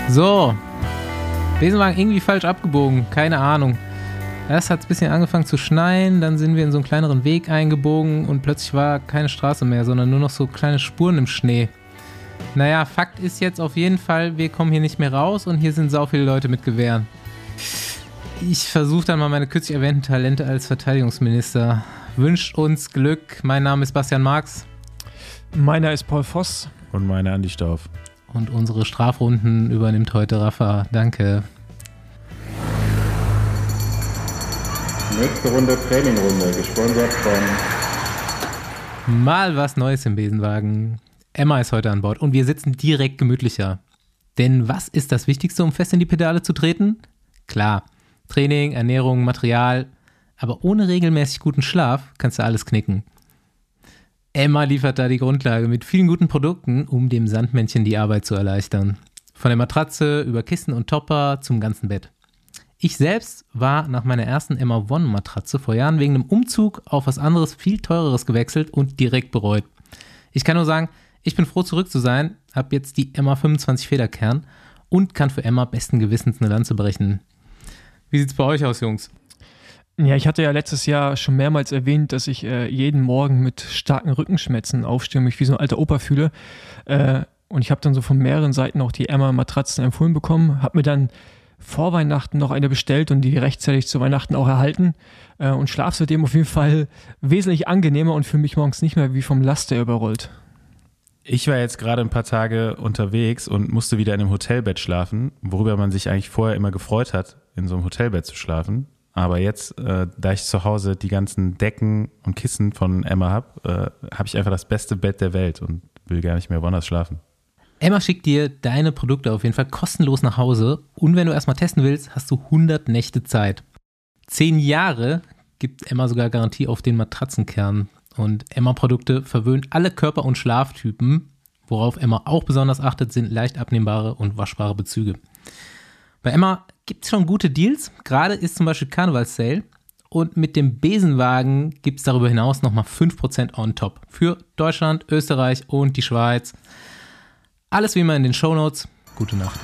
So, Besenwagen irgendwie falsch abgebogen, keine Ahnung. Erst hat es ein bisschen angefangen zu schneien, dann sind wir in so einen kleineren Weg eingebogen und plötzlich war keine Straße mehr, sondern nur noch so kleine Spuren im Schnee. Naja, Fakt ist jetzt auf jeden Fall, wir kommen hier nicht mehr raus und hier sind sau viele Leute mit Gewehren. Ich versuche dann mal meine kürzlich erwähnten Talente als Verteidigungsminister. Wünscht uns Glück. Mein Name ist Bastian Marx. Meiner ist Paul Voss. Und meiner Andi Stauf. Und unsere Strafrunden übernimmt heute Rafa. Danke. Nächste Runde Trainingrunde, gesponsert von... Mal was Neues im Besenwagen. Emma ist heute an Bord und wir sitzen direkt gemütlicher. Denn was ist das Wichtigste, um fest in die Pedale zu treten? Klar, Training, Ernährung, Material. Aber ohne regelmäßig guten Schlaf kannst du alles knicken. Emma liefert da die Grundlage mit vielen guten Produkten, um dem Sandmännchen die Arbeit zu erleichtern. Von der Matratze über Kissen und Topper zum ganzen Bett. Ich selbst war nach meiner ersten Emma One Matratze vor Jahren wegen einem Umzug auf was anderes, viel teureres gewechselt und direkt bereut. Ich kann nur sagen, ich bin froh zurück zu sein, habe jetzt die Emma 25 Federkern und kann für Emma besten Gewissens eine Lanze brechen. Wie sieht's bei euch aus, Jungs? Ja, ich hatte ja letztes Jahr schon mehrmals erwähnt, dass ich jeden Morgen mit starken Rückenschmerzen aufstehe und mich wie so ein alter Opa fühle. Und ich habe dann so von mehreren Seiten auch die Emma-Matratzen empfohlen bekommen, habe mir dann vor Weihnachten noch eine bestellt und die rechtzeitig zu Weihnachten auch erhalten. Und schlaf seitdem auf jeden Fall wesentlich angenehmer und fühle mich morgens nicht mehr wie vom Laster überrollt. Ich war jetzt gerade ein paar Tage unterwegs und musste wieder in einem Hotelbett schlafen, worüber man sich eigentlich vorher immer gefreut hat, in so einem Hotelbett zu schlafen. Aber jetzt, da ich zu Hause die ganzen Decken und Kissen von Emma habe, habe ich einfach das beste Bett der Welt und will gar nicht mehr woanders schlafen. Emma schickt dir deine Produkte auf jeden Fall kostenlos nach Hause und wenn du erstmal testen willst, hast du 100 Nächte Zeit. 10 Jahre gibt Emma sogar Garantie auf den Matratzenkern. Und Emma-Produkte verwöhnen alle Körper- und Schlaftypen. Worauf Emma auch besonders achtet, sind leicht abnehmbare und waschbare Bezüge. Bei Emma gibt es schon gute Deals. Gerade ist zum Beispiel Karnevalssale. Und mit dem Besenwagen gibt es darüber hinaus nochmal 5% on top. Für Deutschland, Österreich und die Schweiz. Alles wie immer in den Shownotes. Gute Nacht.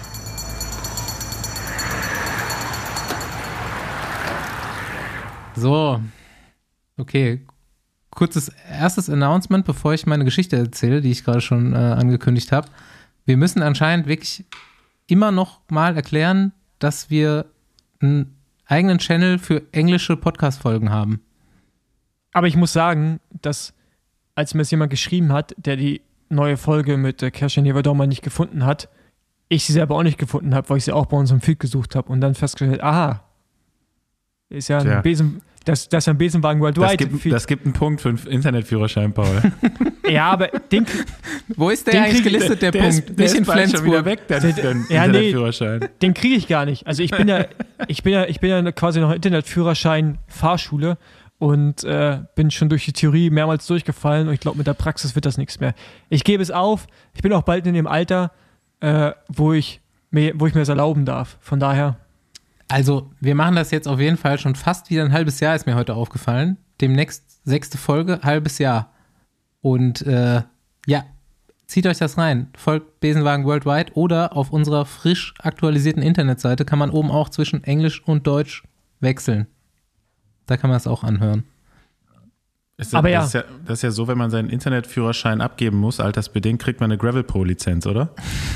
So. Okay. Kurzes erstes Announcement, bevor ich meine Geschichte erzähle, die ich gerade schon angekündigt habe. Wir müssen anscheinend wirklich immer noch mal erklären, dass wir einen eigenen Channel für englische Podcast-Folgen haben. Aber ich muss sagen, dass als mir das jemand geschrieben hat, der die neue Folge mit Kerstin Neverdormer nicht gefunden hat, ich sie selber auch nicht gefunden habe, weil ich sie auch bei uns im Feed gesucht habe und dann festgestellt, aha, ist ja ein Besen... Das ist ein Besenwagen Worldwide. Das gibt einen Punkt für einen Internetführerschein, Paul. Ja, aber den... Wo ist der eigentlich gelistet, der Punkt? Der nicht in Flensburg. Schon wieder weg, der Internetführerschein. Den kriege ich gar nicht. Also ich bin ja quasi noch Internetführerschein Fahrschule und bin schon durch die Theorie mehrmals durchgefallen und ich glaube, mit der Praxis wird das nichts mehr. Ich gebe es auf. Ich bin auch bald in dem Alter, wo ich mir das erlauben darf. Von daher... Also, wir machen das jetzt auf jeden Fall schon fast wieder ein halbes Jahr, ist mir heute aufgefallen. Demnächst 6. Folge, halbes Jahr. Und ja, zieht euch das rein. Folgt Besenwagen Worldwide oder auf unserer frisch aktualisierten Internetseite kann man oben auch zwischen Englisch und Deutsch wechseln. Da kann man es auch anhören. Das ist ja so, wenn man seinen Internetführerschein abgeben muss, altersbedingt, kriegt man eine Gravel Pro Lizenz, oder?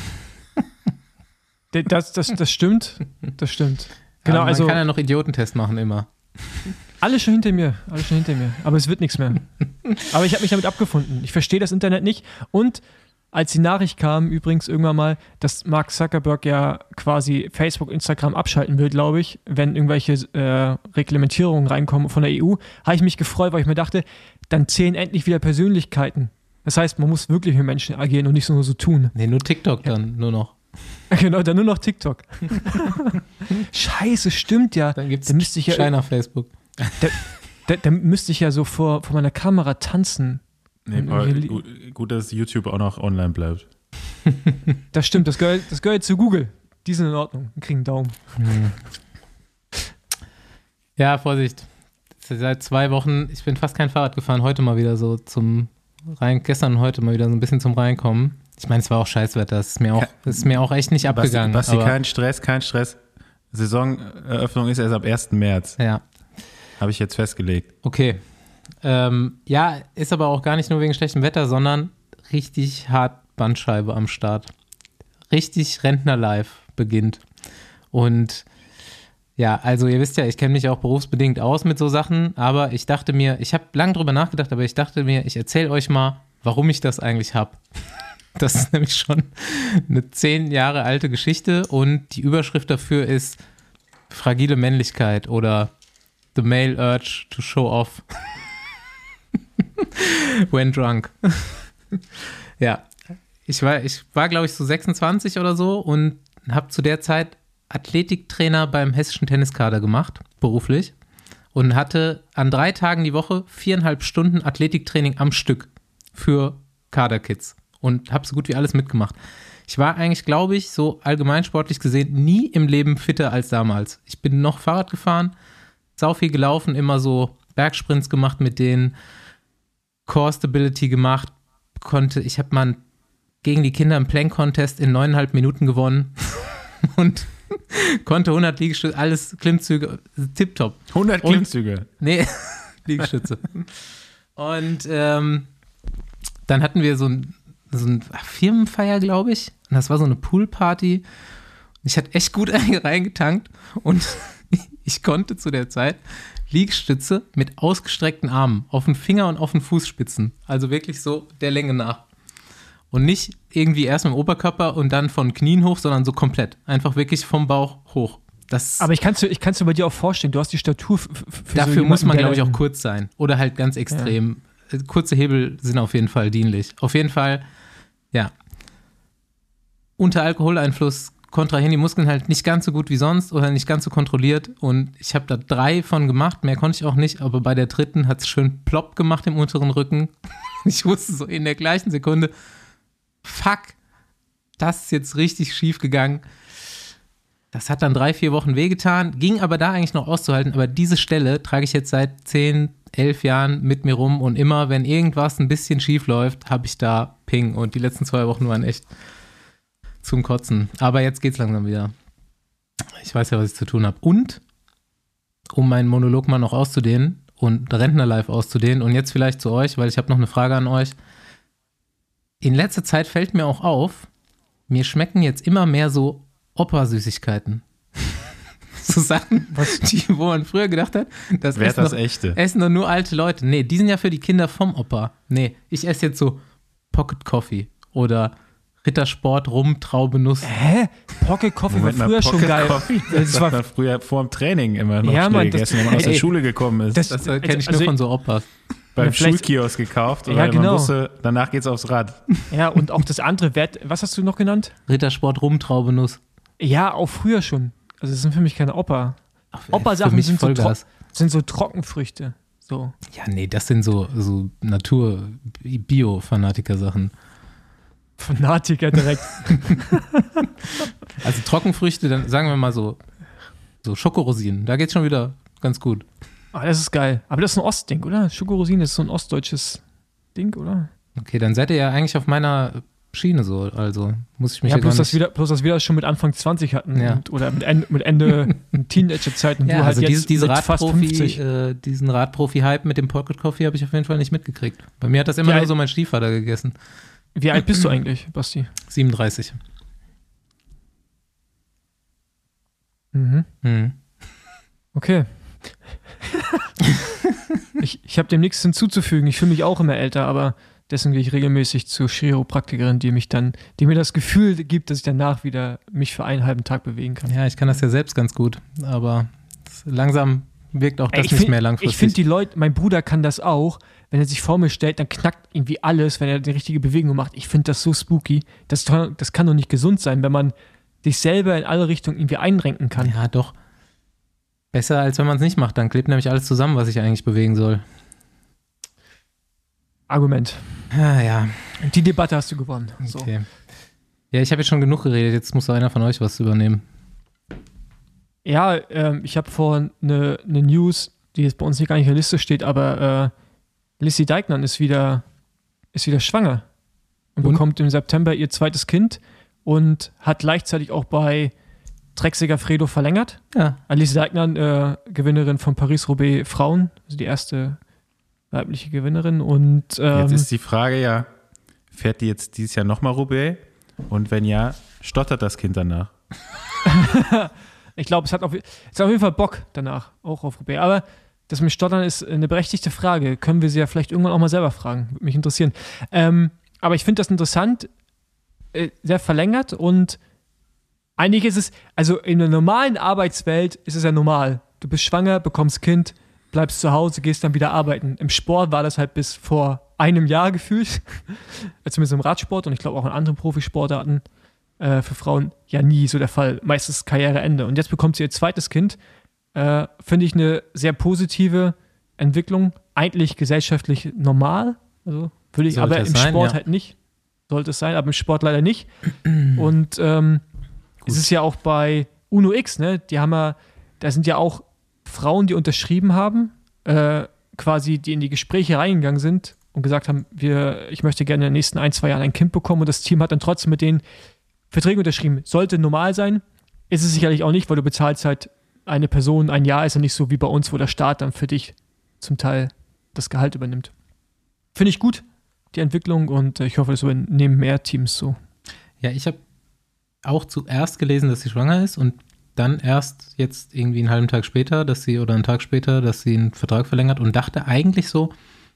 Das stimmt. Das stimmt. Genau, man kann ja noch Idiotentest machen immer. Alles schon hinter mir. Aber es wird nichts mehr. Aber ich habe mich damit abgefunden. Ich verstehe das Internet nicht. Und als die Nachricht kam, übrigens irgendwann mal, dass Mark Zuckerberg ja quasi Facebook, Instagram abschalten will, glaube ich, wenn irgendwelche Reglementierungen reinkommen von der EU, habe ich mich gefreut, weil ich mir dachte, dann zählen endlich wieder Persönlichkeiten. Das heißt, man muss wirklich mit Menschen agieren und nicht nur so tun. Nee, nur TikTok dann, nur noch. Genau, dann nur noch TikTok. Scheiße, stimmt ja. Dann gibt es China Facebook. Da müsste ich ja so vor meiner Kamera tanzen. Nee, gut, dass YouTube auch noch online bleibt. Das stimmt, das gehört zu Google. Die sind in Ordnung, wir kriegen einen Daumen. Ja, Vorsicht. Seit 2 Wochen, ich bin fast kein Fahrrad gefahren, heute mal wieder so gestern und heute mal wieder so ein bisschen zum Reinkommen. Ich meine, es war auch Scheißwetter. Das ist mir auch echt nicht abgegangen. Basti, aber, kein Stress. Saisoneröffnung ist erst ab 1. März. Ja, Habe ich jetzt festgelegt. okay. Ja, ist aber auch gar nicht nur wegen schlechtem Wetter, sondern richtig hart Bandscheibe am Start. Richtig Rentner-Life beginnt. Und ja, also ihr wisst ja, ich kenne mich auch berufsbedingt aus mit so Sachen, aber ich dachte mir, ich habe lange drüber nachgedacht, aber ich dachte mir, ich erzähle euch mal, warum ich das eigentlich habe. Das ist nämlich schon eine 10 Jahre alte Geschichte und die Überschrift dafür ist fragile Männlichkeit oder The Male Urge to Show Off when drunk. Ja, ich war glaube ich so 26 oder so und habe zu der Zeit Athletiktrainer beim hessischen Tenniskader gemacht, beruflich, und hatte an 3 Tagen die Woche 4,5 Stunden Athletiktraining am Stück für Kaderkids und habe so gut wie alles mitgemacht. Ich war eigentlich, glaube ich, so allgemeinsportlich gesehen nie im Leben fitter als damals. Ich bin noch Fahrrad gefahren, sau viel gelaufen, immer so Bergsprints gemacht mit denen, Core Stability gemacht, ich habe mal gegen die Kinder im Plank-Contest in 9,5 Minuten gewonnen und konnte 100 Liegestütze, alles Klimmzüge, tipptopp. 100 Klimmzüge? Nee, Liegestütze. Und dann hatten wir so ein Firmenfeier, glaube ich. Und das war so eine Poolparty. Ich hatte echt gut reingetankt und ich konnte zu der Zeit Liegestütze mit ausgestreckten Armen auf den Finger und auf den Fußspitzen. Also wirklich so der Länge nach. Und nicht irgendwie erst mit dem Oberkörper und dann von Knien hoch, sondern so komplett. Einfach wirklich vom Bauch hoch. Aber ich kann's dir bei dir auch vorstellen, du hast die Statur für dafür so muss man, glaube ich, der- auch kurz sein. Oder halt ganz extrem. Ja. Kurze Hebel sind auf jeden Fall dienlich. Auf jeden Fall, ja. Unter Alkoholeinfluss kontrahieren die Muskeln halt nicht ganz so gut wie sonst oder nicht ganz so kontrolliert. Und ich habe da 3 von gemacht, mehr konnte ich auch nicht. Aber bei der 3. hat es schön plopp gemacht im unteren Rücken. Ich wusste so in der gleichen Sekunde, fuck, das ist jetzt richtig schief gegangen. Das hat dann 3-4 Wochen wehgetan, ging aber da eigentlich noch auszuhalten. Aber diese Stelle trage ich jetzt seit 10, 11 Jahren mit mir rum und immer, wenn irgendwas ein bisschen schief läuft, habe ich da Ping. Und die letzten 2 Wochen waren echt zum Kotzen. Aber jetzt geht's langsam wieder. Ich weiß ja, was ich zu tun habe. Und, um meinen Monolog mal noch auszudehnen und Rentner-Live auszudehnen und jetzt vielleicht zu euch, weil ich habe noch eine Frage an euch. In letzter Zeit fällt mir auch auf, mir schmecken jetzt immer mehr so Opa-Süßigkeiten. So Sachen, wo man früher gedacht hat, das Wer ist das Echte? essen doch nur alte Leute. Nee, die sind ja für die Kinder vom Opa. Nee, ich esse jetzt so Pocket Coffee oder Rittersport, Rum, Traube, Nuss. Hä? Pocket Coffee war früher schon geil. Coffee? Das war früher vor dem Training immer noch Ja, Mann, gegessen, wenn man aus der ey, Schule gekommen ist. Das kenne ich nur also von so Opas. Beim vielleicht- Schulkiosk gekauft, Ja, weil man genau. wusste, danach geht's aufs Rad. Ja, und auch das andere, was hast du noch genannt? Rittersport, Rum, Traube, Nuss. Ja, auch früher schon. Also das sind für mich keine Opa. Für Opa-Sachen mich sind Vollgas. sind so Trockenfrüchte. So. Ja, nee, das sind so Natur-Bio-Fanatiker-Sachen. Fanatiker direkt. Also Trockenfrüchte, dann sagen wir mal so Schokorosinen. Da geht's schon wieder ganz gut. Ah, das ist geil. Aber das ist ein Ostding, oder? Schokorosinen ist so ein ostdeutsches Ding, oder? Okay, dann seid ihr ja eigentlich auf meiner Schiene so. Also muss ich mich Ja, ja bloß gar nicht... dass wir das schon mit Anfang 20 hatten. Ja. Oder mit Ende Teenager-Zeit. Und Ja, du halt also jetzt diese mit fast 50. diesen Radprofi-Hype mit dem Pocket Coffee habe ich auf jeden Fall nicht mitgekriegt. Bei mir hat das immer Ja, nur so mein Stiefvater gegessen. Wie alt bist du eigentlich, Basti? 37. Mhm. Hm. Okay. ich habe dem nichts hinzuzufügen. Ich fühle mich auch immer älter, aber deswegen gehe ich regelmäßig zur Chiropraktikerin, die mir das Gefühl gibt, dass ich danach wieder mich für einen halben Tag bewegen kann. Ja, ich kann das ja selbst ganz gut, aber langsam wirkt auch das nicht mehr langfristig. Ich finde die Leute, mein Bruder kann das auch, wenn er sich vor mir stellt, dann knackt irgendwie alles, wenn er die richtige Bewegung macht. Ich finde das so spooky. Das kann doch nicht gesund sein, wenn man sich selber in alle Richtungen irgendwie einrenken kann. Ja, doch. Besser, als wenn man es nicht macht. Dann klebt nämlich alles zusammen, was ich eigentlich bewegen soll. Argument. Ah, ja. Und die Debatte hast du gewonnen. So. Okay. Ja, ich habe jetzt schon genug geredet. Jetzt muss doch einer von euch was übernehmen. Ja, ich habe vorhin eine News, die jetzt bei uns nicht gar nicht in der Liste steht, aber Lizzie Deignan ist wieder schwanger. und bekommt im September ihr zweites Kind und hat gleichzeitig auch bei Trek Segafredo verlängert. Ja. Alice Deignan, Gewinnerin von Paris-Roubaix Frauen, also die erste weibliche Gewinnerin. Und Jetzt ist die Frage ja, fährt die jetzt dieses Jahr nochmal Roubaix? Und wenn ja, stottert das Kind danach? ich glaube, es hat auf jeden Fall Bock danach, auch auf Roubaix. Aber das mit Stottern ist eine berechtigte Frage. Können wir sie ja vielleicht irgendwann auch mal selber fragen. Würde mich interessieren. Aber ich finde das interessant, sehr verlängert und eigentlich ist es, also in der normalen Arbeitswelt ist es ja normal. Du bist schwanger, bekommst Kind, bleibst zu Hause, gehst dann wieder arbeiten. Im Sport war das halt bis vor einem Jahr gefühlt, zumindest im Radsport und ich glaube auch in anderen Profisportarten für Frauen ja nie so der Fall. Meistens Karriereende. Und jetzt bekommt sie ihr zweites Kind. Finde ich eine sehr positive Entwicklung. Eigentlich gesellschaftlich normal. Also würde ich, aber im Sport halt nicht. Sollte es sein, aber im Sport leider nicht. Und es ist ja auch bei Uno X, ne? Die haben ja, da sind ja auch Frauen, die unterschrieben haben, quasi, die in die Gespräche reingegangen sind und gesagt haben, ich möchte gerne in den nächsten 1-2 Jahren ein Kind bekommen und das Team hat dann trotzdem mit denen Verträge unterschrieben. Sollte normal sein, ist es sicherlich auch nicht, weil du bezahlst halt eine Person, ein Jahr ist ja nicht so wie bei uns, wo der Staat dann für dich zum Teil das Gehalt übernimmt. Finde ich gut, die Entwicklung, und ich hoffe, das übernehmen mehr Teams so. Ja, ich habe auch zuerst gelesen, dass sie schwanger ist und dann erst jetzt irgendwie einen halben Tag später, oder einen Tag später, dass sie einen Vertrag verlängert und dachte eigentlich so,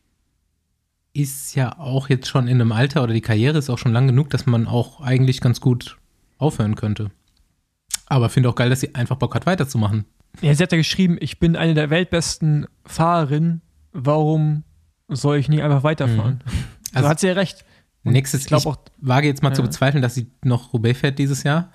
ist ja auch jetzt schon in einem Alter oder die Karriere ist auch schon lang genug, dass man auch eigentlich ganz gut aufhören könnte. Aber finde auch geil, dass sie einfach Bock hat, weiterzumachen. Ja, sie hat ja geschrieben, ich bin eine der weltbesten Fahrerinnen, warum soll ich nicht einfach weiterfahren? Also hat sie ja recht. Und ich wage jetzt mal zu bezweifeln, dass sie noch Roubaix fährt dieses Jahr.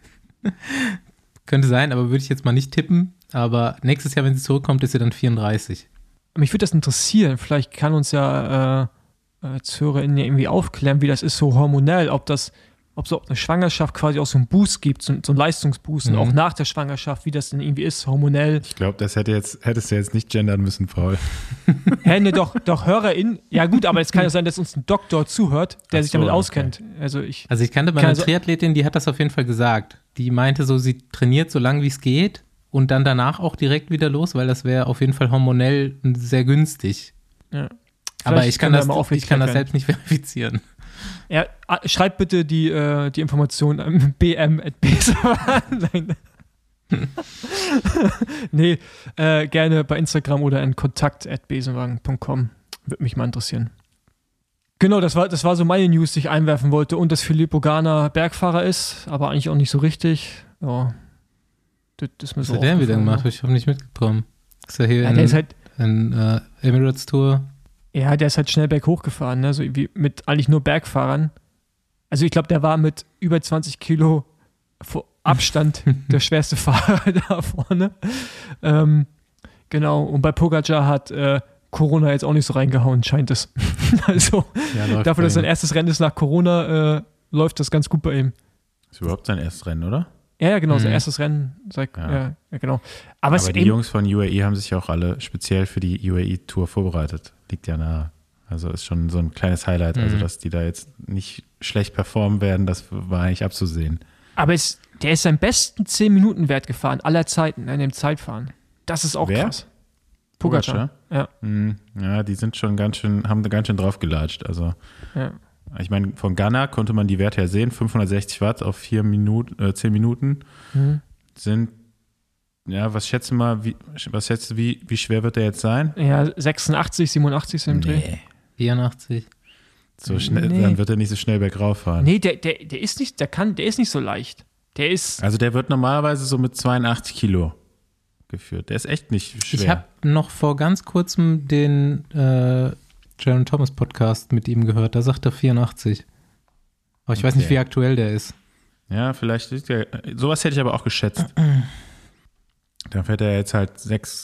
Könnte sein, aber würde ich jetzt mal nicht tippen. Aber nächstes Jahr, wenn sie zurückkommt, ist sie dann 34. Mich würde das interessieren. Vielleicht kann uns ja als HörerInnen ja irgendwie aufklären, wie das ist so hormonell, ob so eine Schwangerschaft quasi auch so einen Boost gibt, so einen Leistungsboost und auch nach der Schwangerschaft, wie das denn irgendwie ist, hormonell. Ich glaube, das hättest du jetzt nicht gendern müssen, Paul. Hä, ne, doch HörerInnen. Ja gut, aber es kann ja sein, dass uns ein Doktor zuhört, der sich damit auskennt. Okay. Also ich kannte bei einer Triathletin, die hat das auf jeden Fall gesagt. Die meinte so, sie trainiert so lange wie es geht und dann danach auch direkt wieder los, weil das wäre auf jeden Fall hormonell sehr günstig. Ja. Aber ich kann das selbst nicht verifizieren. Ja, schreibt bitte die Informationen an bm@besenwagen. Nee, gerne bei Instagram oder an kontakt@besenwagen.com. Würde mich mal interessieren. Genau, das war so meine News, die ich einwerfen wollte. Und dass Filippo Ganna Bergfahrer ist, aber eigentlich auch nicht so richtig. Ja, das ist mir so. Was hat der wieder gemacht? Ich habe nicht mitbekommen. Ist er hier in Emirates Tour? Ja, der ist halt schnell berghoch gefahren, ne? So wie mit eigentlich nur Bergfahrern. Also ich glaube, der war mit über 20 Kilo Abstand der schwerste Fahrer da vorne. Genau, und bei Pogacar hat Corona jetzt auch nicht so reingehauen, scheint es. Also dafür, dass sein erstes Rennen ist nach Corona, läuft das ganz gut bei ihm. Ist überhaupt sein erstes Rennen, oder? Ja, genau, sein erstes Rennen. Ja, genau. Aber die Jungs von UAE haben sich ja auch alle speziell für die UAE-Tour vorbereitet. Liegt ja nahe. Also ist schon so ein kleines Highlight. Also, dass die da jetzt nicht schlecht performen werden, das war eigentlich abzusehen. Aber der ist seinen besten 10-Minuten-Wert gefahren, aller Zeiten, in dem Zeitfahren. Das ist auch krass. Pogacar? Ja. Ja, die sind schon haben ganz schön draufgelatscht. Also, ich meine, von Ganna konnte man die Werte ja sehen. 560 Watt auf 10 Minuten sind, ja, was schätzt du, wie schwer wird der jetzt sein? Ja, 86, 87 sind im Dreh. 84. So schnell, dann wird er nicht so schnell bergauf fahren. Nee, der ist nicht, der ist nicht so leicht. Also der wird normalerweise so mit 82 Kilo geführt. Der ist echt nicht schwer. Ich habe noch vor ganz kurzem den Jaron Thomas Podcast mit ihm gehört. Da sagt er 84. Aber ich weiß nicht, wie aktuell der ist. Ja, vielleicht ist der. Sowas hätte ich aber auch geschätzt. Dann fährt er jetzt halt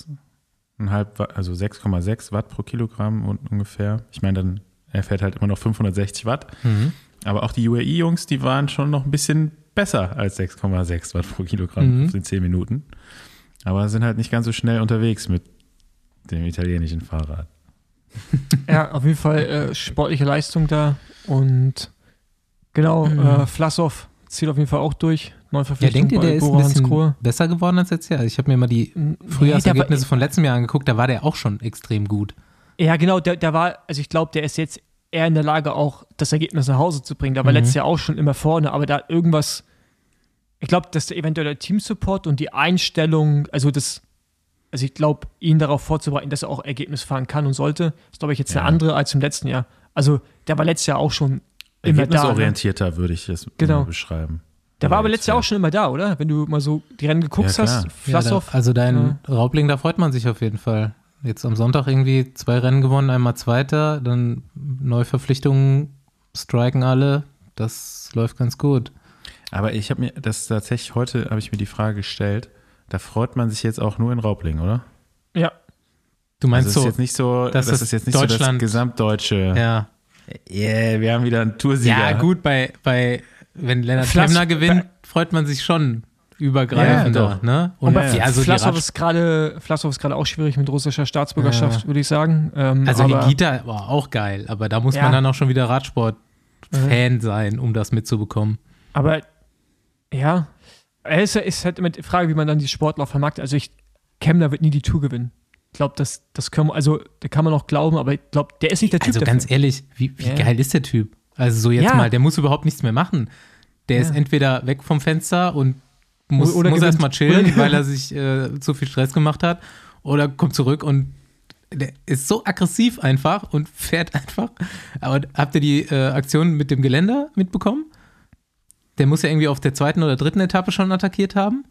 6,6 Watt pro Kilogramm ungefähr. Ich meine, er fährt halt immer noch 560 Watt. Aber auch die UAE-Jungs, die waren schon noch ein bisschen besser als 6,6 Watt pro Kilogramm auf den 10 Minuten. Aber sind halt nicht ganz so schnell unterwegs mit dem italienischen Fahrrad. Ja, auf jeden Fall sportliche Leistung da. Und Genau, Vlasov zieht auf jeden Fall auch durch. Ja, Neuverpflichtung denkt ihr, bei der ist ein Bora bisschen Hansgrohe. besser geworden als letztes Jahr? Also ich habe mir mal die Frühjahrsergebnisse von letztem Jahr angeguckt, da war der auch schon extrem gut. Ja, genau, der war, also ich glaube, der ist jetzt eher in der Lage, auch das Ergebnis nach Hause zu bringen. Der war letztes Jahr auch schon immer vorne, aber da irgendwas, ich glaube, dass der eventuell der Teamsupport und die Einstellung, also ich glaube, ihn darauf vorzubereiten, dass er auch Ergebnis fahren kann und sollte, ist, glaube ich, jetzt eine andere als im letzten Jahr. Also der war letztes Jahr auch schon immer da. Ergebnisorientierter würde ich es beschreiben. Der war aber letztes Jahr auch schon immer da, oder? Wenn du mal so die Rennen geguckt hast, Vlasov. Also dein Raubling, da freut man sich auf jeden Fall. Jetzt am Sonntag irgendwie 2 Rennen gewonnen, einmal Zweiter, dann Neuverpflichtungen striken alle. Das läuft ganz gut. Aber ich habe mir das tatsächlich, heute habe ich mir die Frage gestellt, da freut man sich jetzt auch nur in Raubling, oder? Ja. Du meinst also so, ist jetzt nicht so, das ist jetzt nicht Deutschland, so das gesamtdeutsche. Ja. Yeah, wir haben wieder einen Toursieger. Ja, gut, wenn Lennart Klemner gewinnt, freut man sich schon übergreifender. Ja, ne? Und Vlasov ist gerade auch schwierig mit russischer Staatsbürgerschaft, würde ich sagen. Also Higita war auch geil, aber da muss man dann auch schon wieder Radsport-Fan sein, um das mitzubekommen. Aber ja, es ist halt immer die Frage, wie man dann die Sportler vermarktet. Also Kemner wird nie die Tour gewinnen. Ich glaube, da kann man auch glauben, aber ich glaube, der ist nicht der Typ Also ganz ehrlich, wie geil ist der Typ? Also so jetzt mal, der muss überhaupt nichts mehr machen. Der ist entweder weg vom Fenster und muss erstmal chillen, weil er sich zu viel Stress gemacht hat, oder kommt zurück und der ist so aggressiv einfach und fährt einfach. Aber habt ihr die Aktion mit dem Geländer mitbekommen? Der muss ja irgendwie auf der 2. oder 3. Etappe schon attackiert haben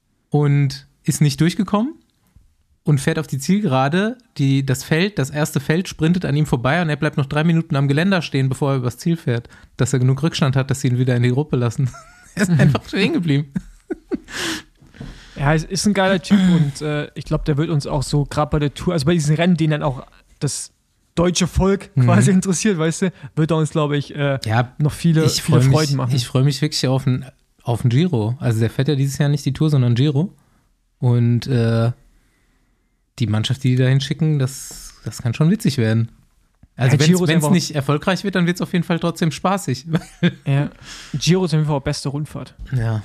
und ist nicht durchgekommen und fährt auf die Zielgerade. Das erste Feld sprintet an ihm vorbei und er bleibt noch 3 Minuten am Geländer stehen, bevor er übers Ziel fährt, dass er genug Rückstand hat, dass sie ihn wieder in die Gruppe lassen. Er ist einfach stehen geblieben. Ja, es ist ein geiler Typ und ich glaube, der wird uns auch so, gerade bei der Tour, also bei diesen Rennen, denen dann auch das deutsche Volk quasi interessiert, weißt du, wird er uns, glaube ich, noch viele Freuden machen. Ich freue mich wirklich auf einen Giro. Also der fährt ja dieses Jahr nicht die Tour, sondern Giro. Und die Mannschaft, die da hinschicken, das kann schon witzig werden. Also wenn es nicht erfolgreich wird, dann wird es auf jeden Fall trotzdem spaßig. Ja, Giro ist auf jeden Fall auch beste Rundfahrt. Ja.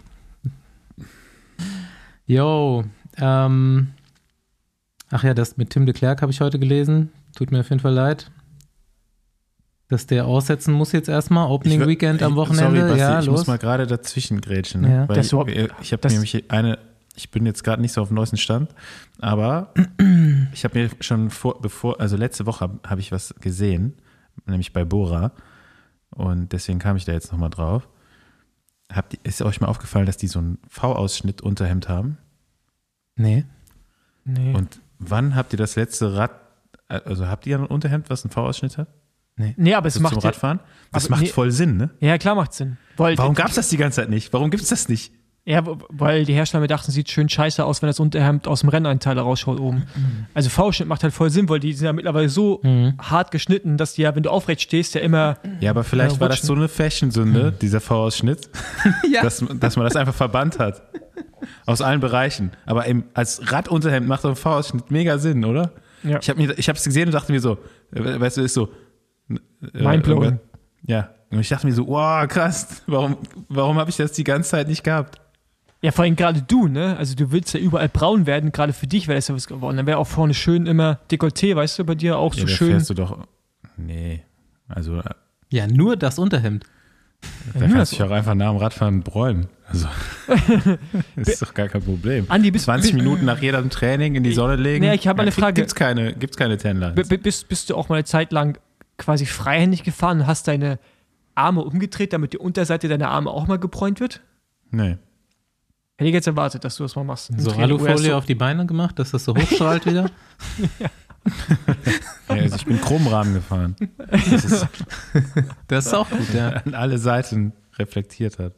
Jo, ach ja, das mit Tim de Klerk habe ich heute gelesen. Tut mir auf jeden Fall leid, dass der aussetzen muss jetzt erstmal. Opening Weekend am Wochenende. Sorry, Basti, ich los. muss mal gerade dazwischen grätschen. Ne? Ja. Weil ich habe nämlich ich bin jetzt gerade nicht so auf dem neuesten Stand, aber ich habe mir schon letzte Woche habe ich was gesehen, nämlich bei Bora, und deswegen kam ich da jetzt nochmal drauf. Ist euch mal aufgefallen, dass die so einen V-Ausschnitt Unterhemd haben? Nee. Und wann habt ihr das letzte habt ihr ein Unterhemd, was einen V-Ausschnitt hat? Nee, aber es macht zum Radfahren? Das macht voll Sinn, ne? Ja, klar macht Sinn. Warum gab es das die ganze Zeit nicht? Warum gibt es das nicht? Ja, weil die Hersteller mir dachten, sieht schön scheiße aus, wenn das Unterhemd aus dem Renneinteil rausschaut oben. Also V-Schnitt macht halt voll Sinn, weil die sind ja mittlerweile so hart geschnitten, dass die ja, wenn du aufrecht stehst, ja immer. Ja, aber vielleicht war das so eine Fashion-Sünde, dieser V-Ausschnitt, dass man das einfach verbannt hat. Aus allen Bereichen. Aber als Radunterhemd macht so ein V-Ausschnitt mega Sinn, oder? Ja. Ich habe es gesehen und dachte mir so, weißt du, ist so. Mindblowing. Ja. Und ich dachte mir so, wow, krass, warum habe ich das die ganze Zeit nicht gehabt? Ja, vor allem gerade du, ne? Also du willst ja überall braun werden, gerade für dich wäre das ja was geworden. Dann wäre auch vorne schön immer Dekolleté, weißt du, bei dir auch so schön. Fährst du doch, nee, also. Ja, nur das Unterhemd. Da kannst du dich auch einfach nach dem Radfahren bräunen. Also, das ist doch gar kein Problem. Andi, 20 Minuten nach jedem Training in die Sonne legen. Nee, ich habe mal eine Frage. Gibt's keine Tanlines. Bist du auch mal eine Zeit lang quasi freihändig gefahren und hast deine Arme umgedreht, damit die Unterseite deiner Arme auch mal gebräunt wird? Nee. Hätte ich jetzt erwartet, dass du das mal machst. So Alufolie auf die Beine gemacht, dass das so hochstrahlt wieder? Ja, also ich bin Chromrahmen gefahren. Das ist auch gut, ja. An alle Seiten reflektiert hat.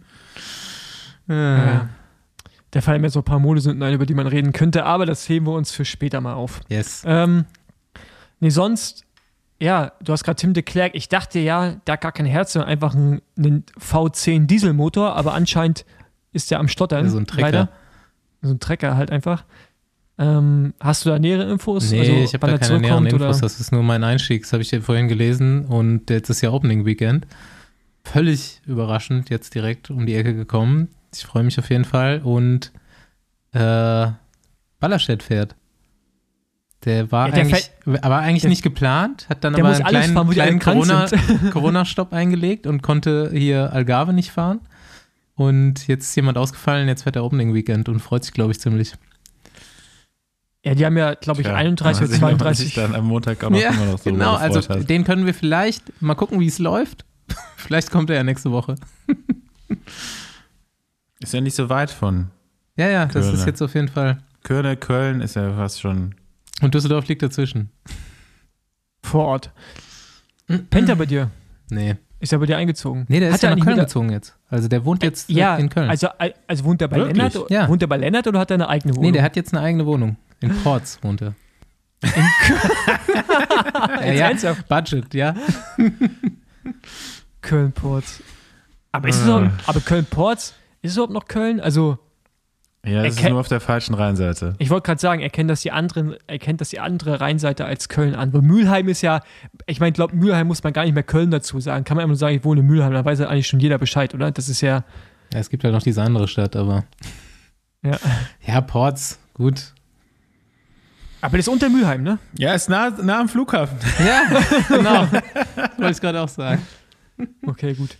Da fallen mir so ein paar Modesünden ein, über die man reden könnte, aber das heben wir uns für später mal auf. Yes. Sonst, ja, du hast gerade Tim de Klerk, ich dachte ja, da gar kein Herz, sondern einfach einen V10 Dieselmotor, aber anscheinend ist der am Stottern. So ein Trecker. Leider. So ein Trecker halt einfach. Hast du da nähere Infos? Nee, also, ich habe da keine näheren Infos. Das ist nur mein Einstieg. Das habe ich ja vorhin gelesen und jetzt ist ja Opening Weekend. völlig überraschend jetzt direkt um die Ecke gekommen. Ich freue mich auf jeden Fall. Und Ballerstedt fährt. Der war eigentlich nicht geplant, hat dann Der aber muss einen alles fahren, wo die alle kleinen krank sind. Corona-Stopp eingelegt und konnte hier Algarve nicht fahren. Und jetzt ist jemand ausgefallen, jetzt fährt der Opening Weekend und freut sich, glaube ich, ziemlich. Ja, die haben ja, glaube ich, 31 oder 32. Dann am Montag auch noch immer noch so genau, also hast. den können wir vielleicht mal gucken, wie es läuft. Vielleicht kommt er ja nächste Woche. Ist ja nicht so weit von Ja, das Köln. ist jetzt auf jeden Fall. Köln ist ja fast schon. Und Düsseldorf liegt dazwischen. Vor Ort. Pennt er bei dir? Nee. Ist er bei dir eingezogen? Nee, der ist ja nach nicht Köln wieder- gezogen jetzt. Also der wohnt jetzt Ja, in Köln. Also wohnt er bei Wirklich? Lennart? Ja. Wohnt er bei Lennart oder hat er eine eigene Wohnung? Nee, der hat jetzt eine eigene Wohnung. In Porz wohnt er. Ernsthaft? Budget, ja. Köln-Porz. Aber ist es aber Köln-Porz, ist es überhaupt noch Köln? Also, Ja, das ist nur auf der falschen Rheinseite. ich wollte gerade sagen, erkennt das die andere Rheinseite als Köln an. Weil Mülheim ist ja, ich meine, ich glaube, Mülheim muss man gar nicht mehr Köln dazu sagen. Kann man immer nur sagen, ich wohne in Mülheim, dann weiß ja eigentlich schon jeder Bescheid, oder? Das ist ja. Ja, es gibt halt noch diese andere Stadt, aber. Ja. Ja, Porz, gut. Aber das ist unter Mülheim, ne? Ja, ist nah am Flughafen. Ja, genau. Wollte ich gerade auch sagen. Okay, gut.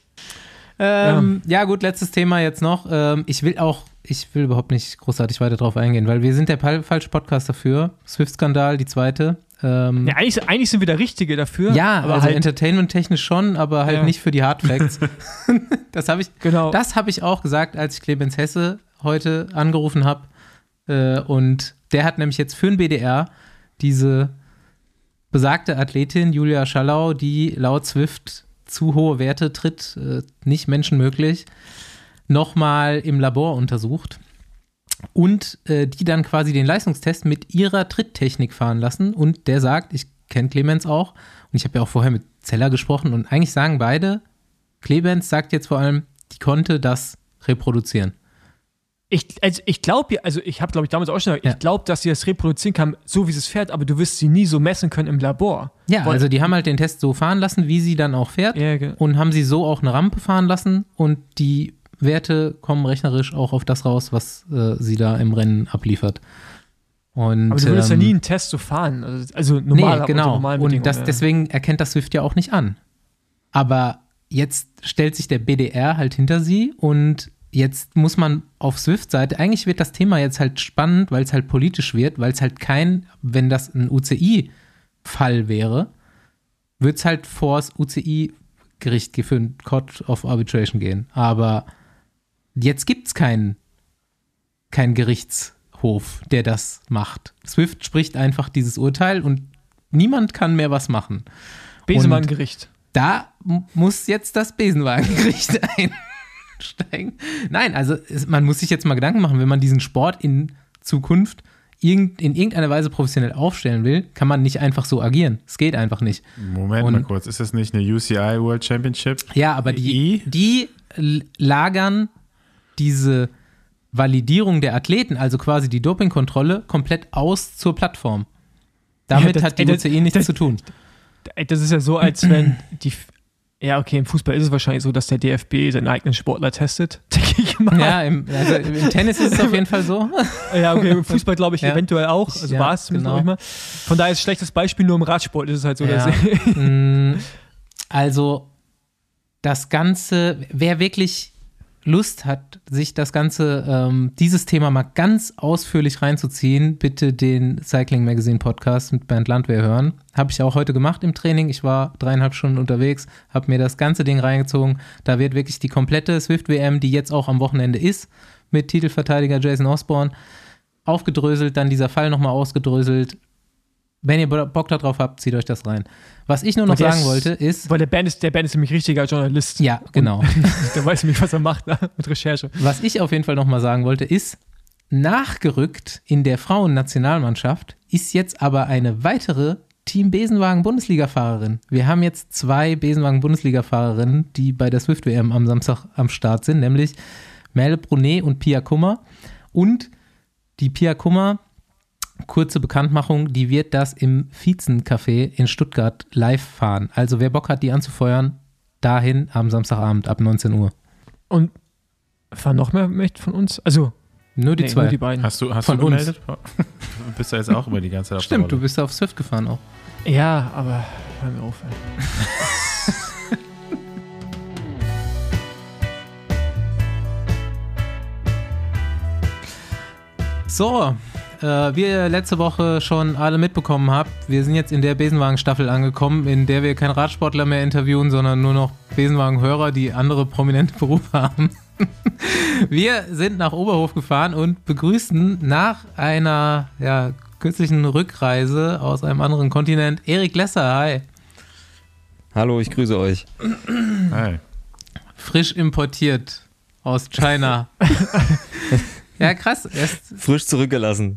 Ja, gut, letztes Thema jetzt noch. Ich will überhaupt nicht großartig weiter drauf eingehen, weil wir sind der falsche Podcast dafür. Swift-Skandal, die zweite. Ja, eigentlich sind wir der Richtige dafür. Ja, aber also halt, entertainment-technisch schon, aber halt Ja. nicht für die Hard Facts. Das habe ich auch gesagt, als ich Clemens Hesse heute angerufen habe. Und der hat nämlich jetzt für den BDR diese besagte Athletin, Julia Schallau, die laut Swift zu hohe Werte tritt, nicht menschenmöglich, nochmal im Labor untersucht und die dann quasi den Leistungstest mit ihrer Tritttechnik fahren lassen. Und der sagt, ich kenne Clemens auch, und ich habe ja auch vorher mit Zeller gesprochen, und eigentlich sagen beide, Clemens sagt jetzt vor allem, die konnte das reproduzieren. ich glaube, ich habe, glaube ich, damals auch schon gesagt, Ja. ich glaube, dass sie das reproduzieren kann, so wie sie es fährt, aber du wirst sie nie so messen können im Labor. Ja, also die haben halt den Test so fahren lassen, wie sie dann auch fährt, Ja, und haben sie so auch eine Rampe fahren lassen, und die Werte kommen rechnerisch auch auf das raus, was sie da im Rennen abliefert. Und, aber du würdest ja nie einen Test so fahren. Also normal, nee, genau. unter normalen Und Bedingungen, deswegen erkennt das Swift ja auch nicht an. Aber jetzt stellt sich der BDR halt hinter sie, und jetzt muss man auf Swift-Seite, eigentlich wird das Thema jetzt halt spannend, weil es halt politisch wird, weil es halt wenn das ein UCI-Fall wäre, wird es halt vor das UCI-Gericht für ein Court of Arbitration gehen. Aber jetzt gibt es keinen Gerichtshof, der das macht. Swift spricht einfach dieses Urteil und niemand kann mehr was machen. Besenwagen-Gericht. Da muss jetzt das Besenwagengericht einsteigen. Nein, also man muss sich jetzt mal Gedanken machen, wenn man diesen Sport in Zukunft in irgendeiner Weise professionell aufstellen will, kann man nicht einfach so agieren. Es geht einfach nicht. Moment Und- mal kurz, ist das nicht eine UCI World Championship? Ja, aber die lagern diese Validierung der Athleten, also quasi die Dopingkontrolle, komplett aus zur Plattform. Damit Ja, hat die UCI nichts zu tun. Das ist ja so, als wenn ja, okay, im Fußball ist es wahrscheinlich so, dass der DFB seinen eigenen Sportler testet, denke ich mal. Ja, im Tennis ist es auf jeden Fall so. Ja, okay, im Fußball glaube ich Ja. eventuell auch. Also Ja, war es zumindest genau. noch nicht mal. Von daher ist ein schlechtes Beispiel, nur im Radsport ist es halt so. Ja. Dass Also das Ganze, wer wirklich Lust hat, sich das Ganze, dieses Thema mal ganz ausführlich reinzuziehen, bitte den Cycling Magazine Podcast mit Bernd Landwehr hören. Habe ich auch heute gemacht im Training. Ich war 3,5 Stunden unterwegs, habe mir das ganze Ding reingezogen. Da wird wirklich die komplette Swift-WM, die jetzt auch am Wochenende ist, mit Titelverteidiger Jason Osborne, aufgedröselt, dann dieser Fall nochmal ausgedröselt. Wenn ihr Bock darauf habt, zieht euch das rein. Was ich nur noch sagen wollte, ist, weil der Ben ist nämlich richtiger Journalist. ja, genau. Der weiß nämlich, was er macht mit Recherche. Was ich auf jeden Fall nochmal sagen wollte, ist, nachgerückt in der Frauennationalmannschaft ist jetzt aber eine weitere Team Besenwagen-Bundesliga-Fahrerin. Wir haben jetzt 2 Besenwagen-Bundesliga-Fahrerinnen, die bei der Swift-WM am Samstag am Start sind, nämlich Merle Brunet und Pia Kummer. Und die Pia Kummer, kurze Bekanntmachung, die wird das im Vizencafé in Stuttgart live fahren. Also wer Bock hat, die anzufeuern, dahin am Samstagabend ab 19 Uhr. Und fahren noch mehr mit von uns? Also, Nur die zwei. nur die beiden. Hast du Von uns. gemeldet? Du bist ja jetzt auch immer die ganze Zeit auf der Stimmt, du Rolle. bist auf Swift gefahren auch. Ja, aber hören wir auf. Ey. So, wie ihr letzte Woche schon alle mitbekommen habt, wir sind jetzt in der Besenwagen-Staffel angekommen, in der wir keinen Radsportler mehr interviewen, sondern nur noch Besenwagen-Hörer, die andere prominente Berufe haben. Wir sind nach Oberhof gefahren und begrüßen nach einer kürzlichen Rückreise aus einem anderen Kontinent Erik Lesser. Hi. Hallo, ich grüße euch. Hi. Frisch importiert aus China. Ja, krass. Frisch zurückgelassen.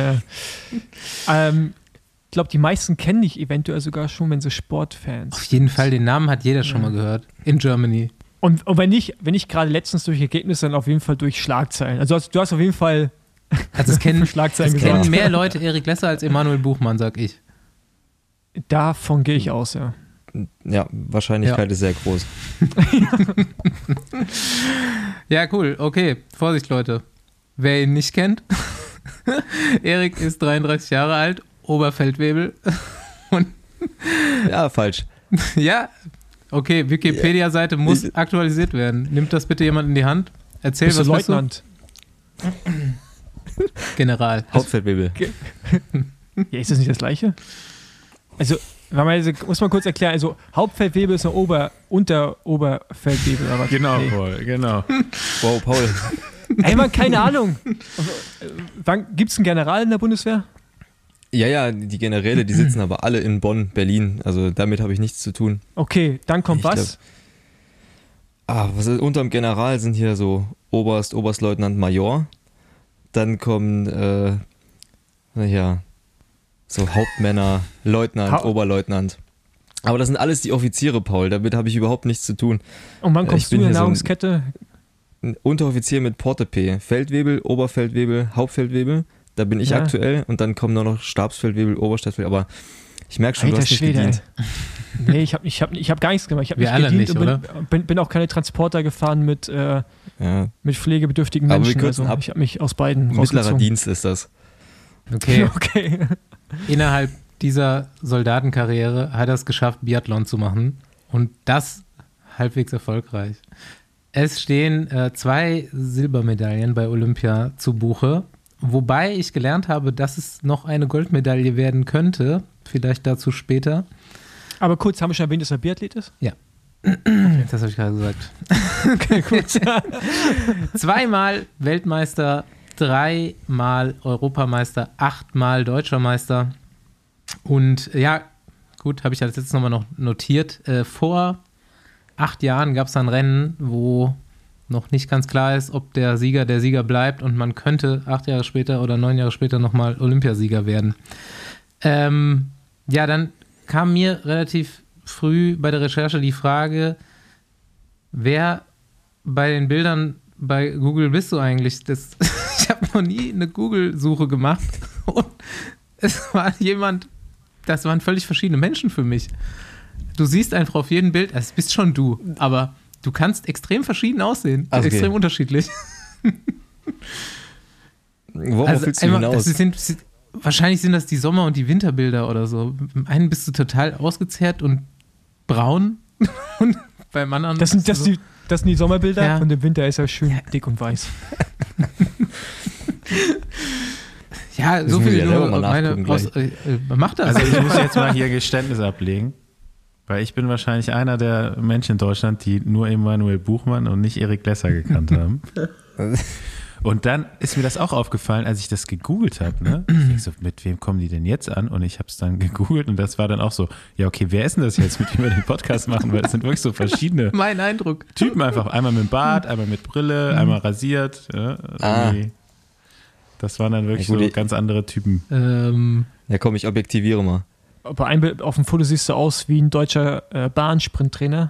Ich glaube, die meisten kennen dich eventuell sogar schon, wenn sie Sportfans. Auf jeden Fall, den Namen hat jeder schon mal gehört. In Germany. Und wenn nicht gerade letztens durch Ergebnisse, dann auf jeden Fall durch Schlagzeilen. Also du hast auf jeden Fall Also es kennen, Schlagzeilen es kennen gesagt. mehr Leute Erik Lesser als Emanuel Buchmann, sag ich. Davon gehe ich aus, ja. Ja, Wahrscheinlichkeit ist sehr groß. Ja, cool. Okay, Vorsicht, Leute. Wer ihn nicht kennt, Erik ist 33 Jahre alt, Oberfeldwebel. Und Ja, falsch. ja, okay, Wikipedia-Seite muss aktualisiert werden. Nimmt das bitte jemand in die Hand? Erzähl, Bist du was bist du? Leutnant? General. Hauptfeldwebel. Ja, ist das nicht das Gleiche? Also, muss man kurz erklären, also Hauptfeldwebel ist eine Unteroberfeldwebel. Aber Genau, nee. Paul, genau. Wow, Paul. Ey, man, keine Ahnung. Wann gibt es einen General in der Bundeswehr? Ja, die Generäle, die sitzen aber alle in Bonn, Berlin. Also damit habe ich nichts zu tun. Okay, dann kommt Ich was? Was ist, unterm General sind hier so Oberst, Oberstleutnant, Major. Dann kommen, so Hauptmänner, Leutnant, Oberleutnant. Aber das sind alles die Offiziere, Paul. Damit habe ich überhaupt nichts zu tun. Und wann ich kommst du bin in der hier so ein- Nahrungskette? Ein Unteroffizier mit Porte-P. Feldwebel, Oberfeldwebel, Hauptfeldwebel. Da bin ich Ja. aktuell. Und dann kommen nur noch Stabsfeldwebel, Oberstfeldwebel. Aber ich merke schon, du hast nicht gedient. Ey. Nee, ich hab gar nichts gemacht. Ich habe Wir nicht alle gedient nicht, und bin auch keine Transporter gefahren mit Ja. pflegebedürftigen Aber wir Menschen. kürzen Also ab. ich habe mich aus beiden Mittlerer rausgezogen. Dienst ist das. Okay, Okay. innerhalb dieser Soldatenkarriere hat er es geschafft, Biathlon zu machen. Und das halbwegs erfolgreich. Es stehen 2 Silbermedaillen bei Olympia zu Buche. Wobei ich gelernt habe, dass es noch eine Goldmedaille werden könnte. Vielleicht dazu später. Aber kurz, haben wir schon erwähnt, dass er Biathlet ist? Das habe ich gerade gesagt. Okay, gut. 2-mal Weltmeister, 3-mal Europameister, 8-mal Deutscher Meister. Und ja, gut, habe ich als letztes nochmal noch notiert. Vor 8 Jahren gab es ein Rennen, wo noch nicht ganz klar ist, ob der Sieger bleibt und man könnte 8 Jahre später oder 9 Jahre später nochmal Olympiasieger werden. Dann kam mir relativ früh bei der Recherche die Frage, wer bei den Bildern bei Google bist du eigentlich? Ich habe noch nie eine Google-Suche gemacht und es war das waren völlig verschiedene Menschen für mich. Du siehst einfach auf jedem Bild, es bist schon du, aber du kannst extrem verschieden aussehen, Okay. extrem unterschiedlich. Worauf willst du hinaus? Wahrscheinlich sind das die Sommer- und die Winterbilder oder so. Beim einen bist du total ausgezehrt und braun und beim anderen Das sind die Sommerbilder Ja. und im Winter ist er schön dick und weiß. ja, Das so muss viel ich ja selber nur mal meine nachgucken mach das. Also ich muss jetzt mal hier Geständnis ablegen, weil ich bin wahrscheinlich einer der Menschen in Deutschland, die nur Emanuel Buchmann und nicht Erik Lesser gekannt haben. Und dann ist mir das auch aufgefallen, als ich das gegoogelt habe. Ne? Ich denk so, mit wem kommen die denn jetzt an? Und ich habe es dann gegoogelt und das war dann auch so, ja okay, wer ist denn das jetzt, mit dem wir den Podcast machen? Weil es sind wirklich so verschiedene Mein Eindruck. Typen einfach. Einmal mit Bart, einmal mit Brille, einmal rasiert. Ja, irgendwie. Das waren dann wirklich Ja, gut, so ganz andere Typen. Ja, komm, ich objektiviere mal. Bei einem Bild auf dem Foto siehst du aus wie ein deutscher Bahnsprinttrainer.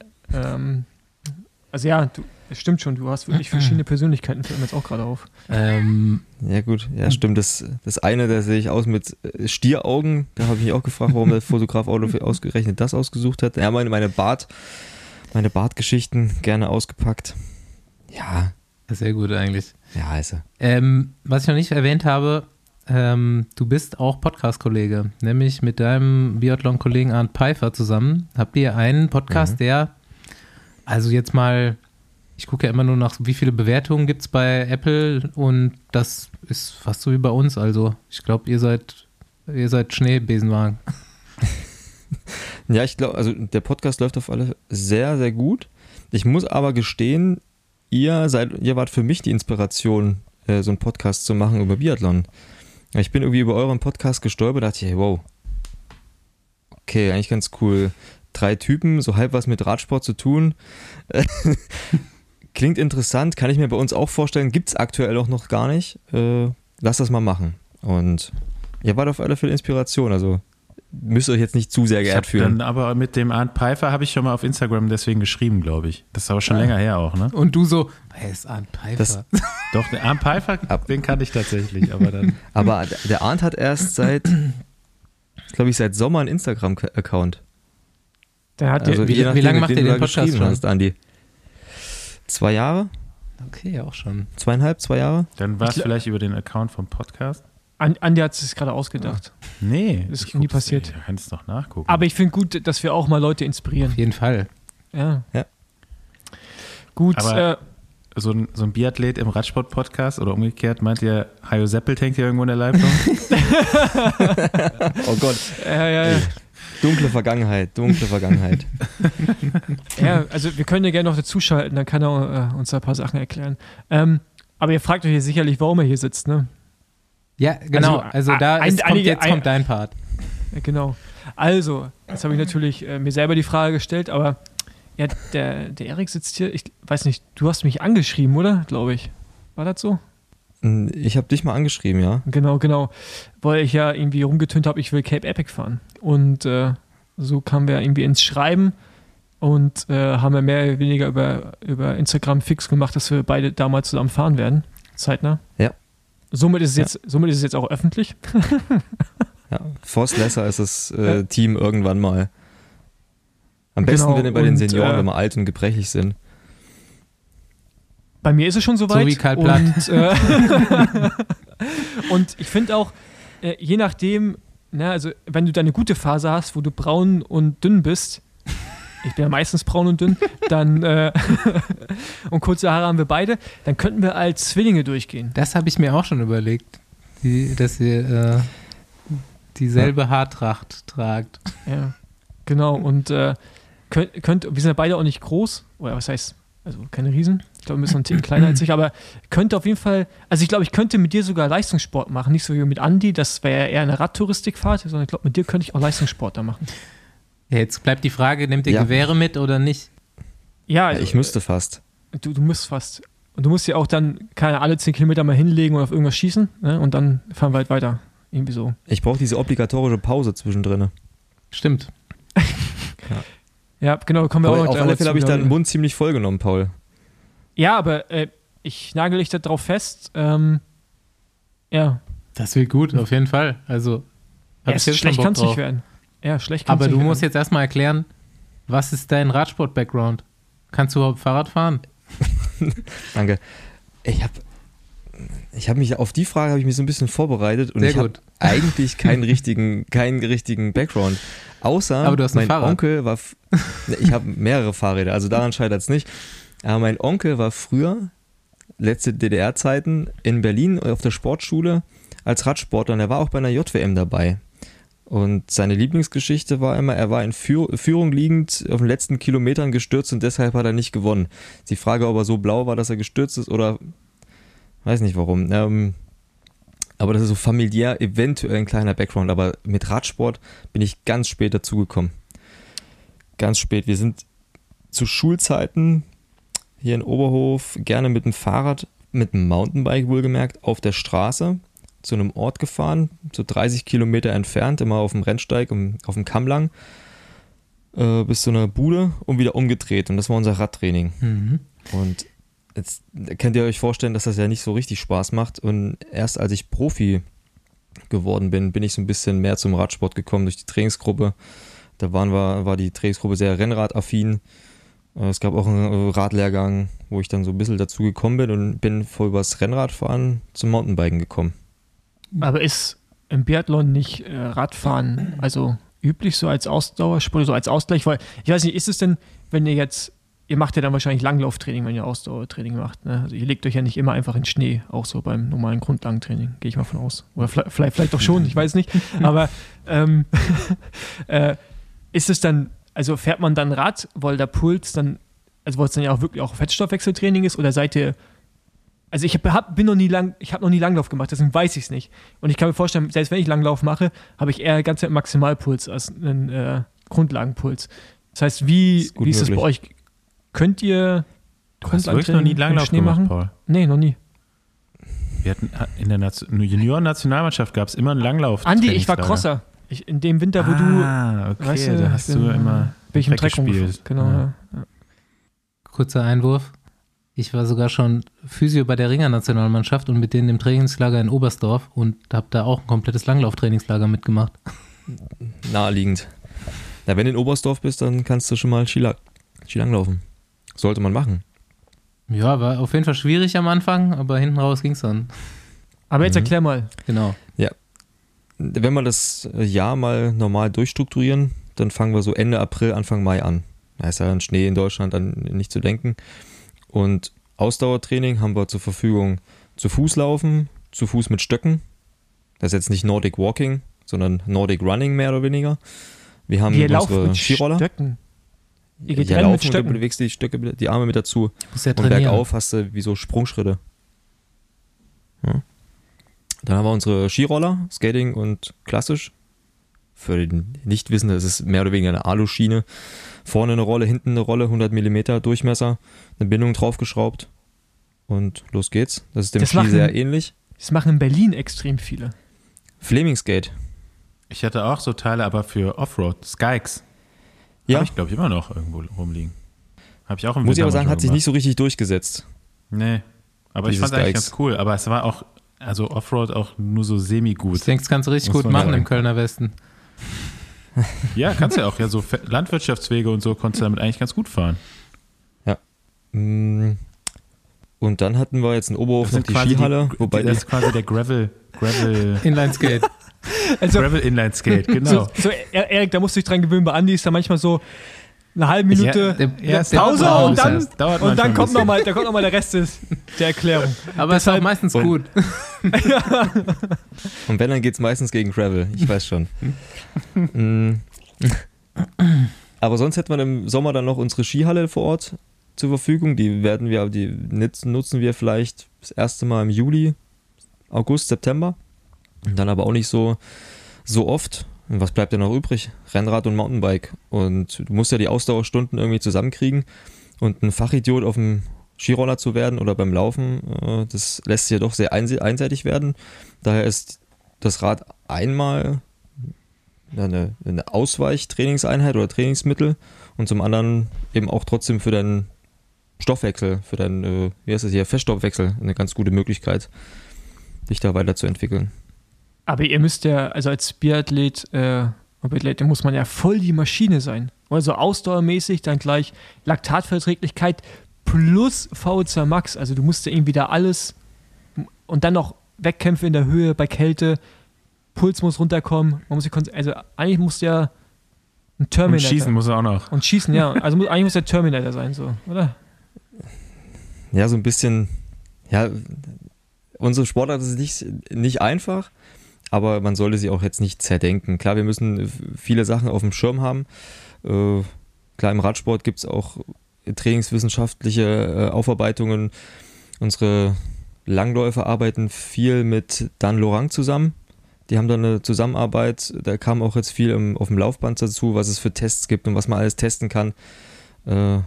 Also ja, es stimmt schon, du hast wirklich verschiedene Persönlichkeiten, fällt mir jetzt auch gerade auf. Ja gut, ja stimmt. Das eine, da sehe ich aus mit Stieraugen. Da habe ich mich auch gefragt, warum der Fotograf ausgerechnet das ausgesucht hat. Ja, meine Meine Bartgeschichten gerne ausgepackt. Ja, Sehr gut eigentlich. ja, also. Was ich noch nicht erwähnt habe, du bist auch Podcast-Kollege, nämlich mit deinem Biathlon-Kollegen Arndt Pfeiffer zusammen. Habt ihr einen Podcast, der, also jetzt mal, ich gucke ja immer nur nach, wie viele Bewertungen gibt es bei Apple und das ist fast so wie bei uns. Also ich glaube, ihr seid Schneebesenwagen. Ja, ich glaube, also der Podcast läuft auf alle sehr, sehr gut. Ich muss aber gestehen, ihr wart für mich die Inspiration, so einen Podcast zu machen über Biathlon. Ich bin irgendwie über euren Podcast gestolpert, dachte ich, hey, wow. Okay, eigentlich ganz cool. 3 Typen, so halb was mit Radsport zu tun. Klingt interessant, kann ich mir bei uns auch vorstellen. Gibt es aktuell auch noch gar nicht. Lass das mal machen. Und ihr wart auf alle Fälle Inspiration, also müsst ihr euch jetzt nicht zu sehr geehrt fühlen. Dann aber mit dem Arndt Pfeiffer habe ich schon mal auf Instagram deswegen geschrieben, glaube ich. Das ist aber schon länger her auch, ne? Und du so, wer ist Arndt Pfeiffer? Doch, der Arndt Pfeiffer, den kannte ich tatsächlich, aber dann... Aber der Arndt hat erst seit Sommer einen Instagram-Account. Der hat Also wie je nachdem, lange mit macht wem ihr du den da Podcast geschrieben schon? hast, Andi. 2 Jahre? Okay, auch schon. 2,5, 2 Jahre? Dann war es vielleicht über den Account vom Podcast? Andi hat es sich gerade ausgedacht. Nee. Das ist ich nie guck's- passiert. Da kannst du doch nachgucken. Aber ich finde gut, dass wir auch mal Leute inspirieren. Auf jeden Fall. Ja. Ja. Gut, Aber- so ein Biathlet im Radsport-Podcast oder umgekehrt, meint ihr, Hajo Seppelt hängt hier irgendwo in der Leitung? Oh Gott, ja. dunkle Vergangenheit. Ja, also wir können ja gerne noch dazuschalten, dann kann er uns da ein paar Sachen erklären. Aber ihr fragt euch hier sicherlich, warum er hier sitzt, ne? Ja, genau. Also da kommt dein Part. Ja, genau. Also, jetzt habe ich natürlich mir selber die Frage gestellt, aber ja, der Erik sitzt hier, ich weiß nicht, du hast mich angeschrieben, oder? Glaube ich. War das so? Ich habe dich mal angeschrieben, ja. Genau. Weil ich ja irgendwie rumgetönt habe, ich will Cape Epic fahren. Und so kamen wir irgendwie ins Schreiben und haben wir mehr oder weniger über Instagram fix gemacht, dass wir beide damals zusammen fahren werden. Zeitnah. Ja. Somit ist es jetzt auch öffentlich. Ja, Forst Lesser ist das Team irgendwann mal. Am besten, Genau, wenn wir bei den und, Senioren, wenn wir alt und gebrechlich sind. Bei mir ist es schon soweit. So wie Karl Platt. Und ich finde auch, je nachdem, also wenn du deine gute Phase hast, wo du braun und dünn bist, ich bin ja meistens braun und dünn, dann und kurze Haare haben wir beide, dann könnten wir als Zwillinge durchgehen. Das habe ich mir auch schon überlegt, dass ihr dieselbe Haartracht tragt. Ja, genau. Und wir sind ja beide auch nicht groß, oder was heißt, also keine Riesen. Ich glaube, wir müssen einen Ticken kleiner als ich, aber könnte auf jeden Fall, also ich glaube, ich könnte mit dir sogar Leistungssport machen, nicht so wie mit Andi, das wäre ja eher eine Radtouristikfahrt, sondern ich glaube, mit dir könnte ich auch Leistungssport da machen. Ja, jetzt bleibt die Frage, nehmt ihr Ja. Gewehre mit oder nicht? Ja, also, Ich müsste fast. du musst fast. Und du musst ja auch dann, alle 10 Kilometer mal hinlegen und auf irgendwas schießen, ne? Und dann fahren wir halt weiter. Irgendwie so. Ich brauche diese obligatorische Pause zwischendrin. Stimmt. Ja, genau, kommen wir auch noch Auf gleich alle dazu, Fälle habe ich glaub deinen Mund ziemlich voll genommen, Paul. Ja, aber ich nagel dich da drauf fest. Ja, Das wird gut, auf jeden Fall. Also, hab ich jetzt schon schlecht Bock kann es drauf. nicht werden. Ja, schlecht kann es Aber nicht du werden. musst jetzt erstmal erklären, was ist dein Radsport-Background? Kannst du überhaupt Fahrrad fahren? Danke. Ich habe mich auf die Frage habe ich mich so ein bisschen vorbereitet und Sehr ich habe gut. eigentlich keinen richtigen Background. Außer Aber du hast ein mein Fahrrad. Onkel war. Ich habe mehrere Fahrräder, also daran scheitert es nicht. Aber mein Onkel war früher, letzte DDR-Zeiten, in Berlin auf der Sportschule als Radsportler und er war auch bei einer JWM dabei. Und seine Lieblingsgeschichte war immer, er war in Führung liegend auf den letzten Kilometern gestürzt und deshalb hat er nicht gewonnen. Die Frage, ob er so blau war, dass er gestürzt ist oder weiß nicht warum. Aber das ist so familiär eventuell ein kleiner Background. Aber mit Radsport bin ich ganz spät dazugekommen. Ganz spät. Wir sind zu Schulzeiten hier in Oberhof gerne mit dem Fahrrad, mit dem Mountainbike wohlgemerkt, auf der Straße zu einem Ort gefahren, so 30 Kilometer entfernt, immer auf dem Rennsteig, auf dem Kamm lang, bis zu einer Bude und wieder umgedreht. Und das war unser Radtraining. Mhm. Und jetzt könnt ihr euch vorstellen, dass das ja nicht so richtig Spaß macht. Und erst als ich Profi geworden bin, bin ich so ein bisschen mehr zum Radsport gekommen durch die Trainingsgruppe. Da war die Trainingsgruppe sehr rennradaffin. Es gab auch einen Radlehrgang, wo ich dann so ein bisschen dazu gekommen bin und bin voll übers Rennradfahren zum Mountainbiken gekommen. Aber ist im Biathlon nicht Radfahren also üblich so als Ausdauersport, so als Ausgleich? Weil, ich weiß nicht, ist es denn, wenn ihr macht ja dann wahrscheinlich Langlauftraining, wenn ihr Ausdauertraining macht, ne? Also ihr legt euch ja nicht immer einfach in Schnee, auch so beim normalen Grundlagentraining, gehe ich mal von aus. Oder vielleicht doch schon, ich weiß nicht. Aber ist es dann, also fährt man dann Rad, weil der Puls dann, also weil es dann ja auch wirklich auch Fettstoffwechseltraining ist, oder seid ihr, also ich habe noch nie Langlauf gemacht, deswegen weiß ich es nicht. Und ich kann mir vorstellen, selbst wenn ich Langlauf mache, habe ich eher ganz Maximalpuls als einen Grundlagenpuls. Das heißt, wie ist das bei euch? Könnt ihr Du hast wirklich noch nie Langlauf gemacht, Paul? Nee, noch nie. Wir hatten in der Junioren-Nationalmannschaft gab es immer einen Langlauf. Andi, ich war Crosser. In dem Winter, wo du. Okay, weißt da hast du immer bin ich im Dreck weggespielt. Genau, ja. Kurzer Einwurf. Ich war sogar schon Physio bei der Ringer-Nationalmannschaft und mit denen im Trainingslager in Oberstdorf und habe da auch ein komplettes Langlauftrainingslager mitgemacht. Naheliegend. Ja, wenn du in Oberstdorf bist, dann kannst du schon mal Skilanglaufen. Sollte man machen. Ja, war auf jeden Fall schwierig am Anfang, aber hinten raus ging es dann. Aber jetzt erklär mal. Genau. Ja. Wenn wir das Jahr mal normal durchstrukturieren, dann fangen wir so Ende April, Anfang Mai an. Da ist ja an Schnee in Deutschland dann nicht zu denken. Und Ausdauertraining haben wir zur Verfügung zu Fuß laufen, zu Fuß mit Stöcken. Das ist jetzt nicht Nordic Walking, sondern Nordic Running mehr oder weniger. Wir haben unsere Skiroller. Stöcken. Ihr geht Ja, rennen mit laufen und Stöcken. du bewegst die Stöcke, die Arme mit dazu. Muss ja Und trainieren. bergauf hast du wie so Sprungschritte. Ja. Dann haben wir unsere Skiroller, Skating und klassisch. Für den Nichtwissenden ist es mehr oder weniger eine Aluschiene. Vorne eine Rolle, hinten eine Rolle, 100 mm Durchmesser, eine Bindung draufgeschraubt und los geht's. Das ist dem Ski sehr ähnlich. Das machen in Berlin extrem viele. Flamingskate. Ich hatte auch so Teile, aber für Offroad, Skykes. Ja, Habe ich, glaube ich, immer noch irgendwo rumliegen. Habe ich auch im muss ich Winter aber sagen, manchmal hat sich gemacht. nicht so richtig durchgesetzt. Nee, aber ich Diese fand es eigentlich Skykes. ganz cool. Aber es war auch, also Offroad auch nur so semi-gut. Ich denke, das kannst du richtig Muss gut man machen sagen. im Kölner Westen. Ja, kannst du ja auch. Ja, so Landwirtschaftswege und so konntest du damit eigentlich ganz gut fahren. Und dann hatten wir jetzt in Oberhof noch die Skihalle, wobei das ist quasi der Gravel Inlineskate. Also, Inline Skate, genau. so, Erik, da musst du dich dran gewöhnen. Bei Andi ist da manchmal so eine halbe Minute es Pause dauert und dann, dauert und dann manchmal kommt ein nochmal der Rest der Erklärung. Aber es ist auch Deshalb- meistens Und- gut. Und wenn, dann geht es meistens gegen Gravel. Ich weiß schon. Aber sonst hätten wir im Sommer dann noch unsere Skihalle vor Ort zur Verfügung. Die nutzen wir vielleicht das erste Mal im Juli, August, September. Und dann aber auch nicht so oft. Und was bleibt denn noch übrig? Rennrad und Mountainbike. Und du musst ja die Ausdauerstunden irgendwie zusammenkriegen. Und ein Fachidiot auf dem Skiroller zu werden oder beim Laufen, das lässt sich ja doch sehr einseitig werden. Daher ist das Rad einmal eine Ausweichtrainingseinheit oder Trainingsmittel und zum anderen eben auch trotzdem für deinen Stoffwechsel, für deinen, Feststoffwechsel eine ganz gute Möglichkeit, dich da weiterzuentwickeln. Aber ihr müsst ja, also als Biathlet, muss man ja voll die Maschine sein. Also ausdauermäßig dann gleich Laktatverträglichkeit plus VO2 Max. Also du musst ja irgendwie da alles und dann noch Wettkämpfe in der Höhe bei Kälte, Puls muss runterkommen. Man muss sich also eigentlich muss ja ein Und Terminator. schießen muss er auch noch. Und schießen, ja. Also eigentlich muss der Terminator sein, so, oder? Ja, so ein bisschen, ja, unsere Sportart ist nicht einfach, aber man sollte sie auch jetzt nicht zerdenken. Klar, wir müssen viele Sachen auf dem Schirm haben. Klar, im Radsport gibt es auch trainingswissenschaftliche Aufarbeitungen. Unsere Langläufer arbeiten viel mit Dan Lorang zusammen. Die haben da eine Zusammenarbeit. Da kam auch jetzt viel auf dem Laufband dazu, was es für Tests gibt und was man alles testen kann. Aber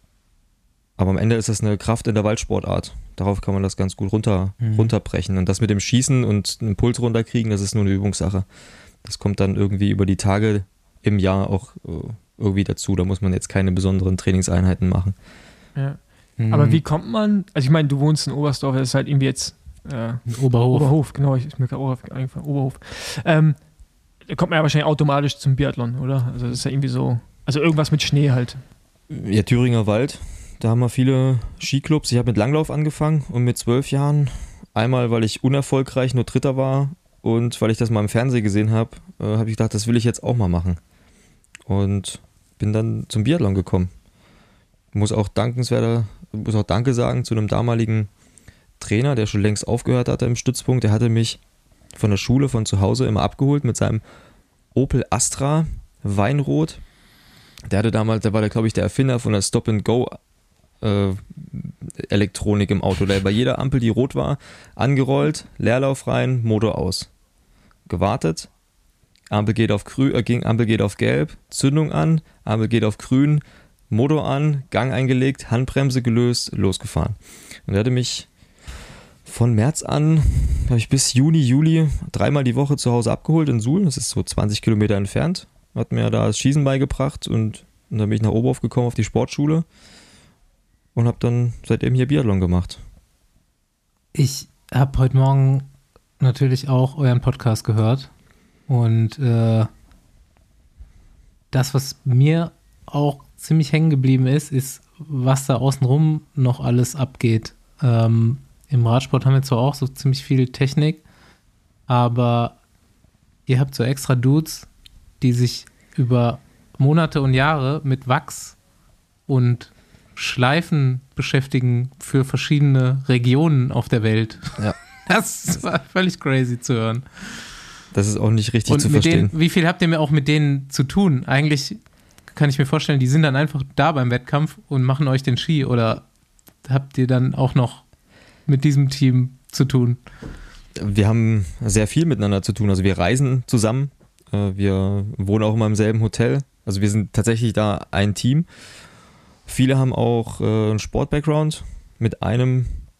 am Ende ist das eine Kraft-Intervallsportart. Darauf kann man das ganz gut runterbrechen. Und das mit dem Schießen und einen Puls runterkriegen, das ist nur eine Übungssache. Das kommt dann irgendwie über die Tage im Jahr auch irgendwie dazu. Da muss man jetzt keine besonderen Trainingseinheiten machen. Ja. Aber wie kommt man, also ich meine, du wohnst in Oberstdorf, das ist halt irgendwie jetzt Oberhof, genau, ist mir gerade eingefallen, Oberhof. Da kommt man ja wahrscheinlich automatisch zum Biathlon, oder? Also das ist ja irgendwie so, also irgendwas mit Schnee halt. Ja, Thüringer Wald, da haben wir viele Skiclubs. Ich habe mit Langlauf angefangen und mit 12 Jahren, einmal weil ich unerfolgreich nur Dritter war und weil ich das mal im Fernsehen gesehen habe, habe ich gedacht, das will ich jetzt auch mal machen. Und bin dann zum Biathlon gekommen. Muss auch Danke sagen zu einem damaligen Trainer, der schon längst aufgehört hatte im Stützpunkt. Der hatte mich von der Schule, von zu Hause immer abgeholt mit seinem Opel Astra Weinrot. Der war glaube ich, der Erfinder von der Stop-and-Go Elektronik im Auto. Der bei jeder Ampel, die rot war, angerollt, Leerlauf rein, Motor aus. Gewartet, Ampel geht auf gelb, Zündung an, Ampel geht auf grün, Motor an, Gang eingelegt, Handbremse gelöst, losgefahren. Und er hatte mich von März an, habe ich bis Juli 3-mal die Woche zu Hause abgeholt in Suhl. Das ist so 20 Kilometer entfernt. Hat mir da das Schießen beigebracht und dann bin ich nach Oberhof gekommen auf die Sportschule und habe dann seitdem hier Biathlon gemacht. Ich habe heute Morgen natürlich auch euren Podcast gehört und das, was mir auch ziemlich hängen geblieben ist, was da außenrum noch alles abgeht. Im Radsport haben wir zwar auch so ziemlich viel Technik, aber ihr habt so extra Dudes, die sich über Monate und Jahre mit Wachs und Schleifen beschäftigen für verschiedene Regionen auf der Welt. Ja. Das war völlig crazy zu hören. Das ist auch nicht richtig Und zu verstehen. wie viel habt ihr mir auch mit denen zu tun? Eigentlich kann ich mir vorstellen, die sind dann einfach da beim Wettkampf und machen euch den Ski, oder habt ihr dann auch noch mit diesem Team zu tun? Wir haben sehr viel miteinander zu tun. Also wir reisen zusammen. Wir wohnen auch immer im selben Hotel. Also wir sind tatsächlich da ein Team. Viele haben auch einen Sport-Background. Mit einer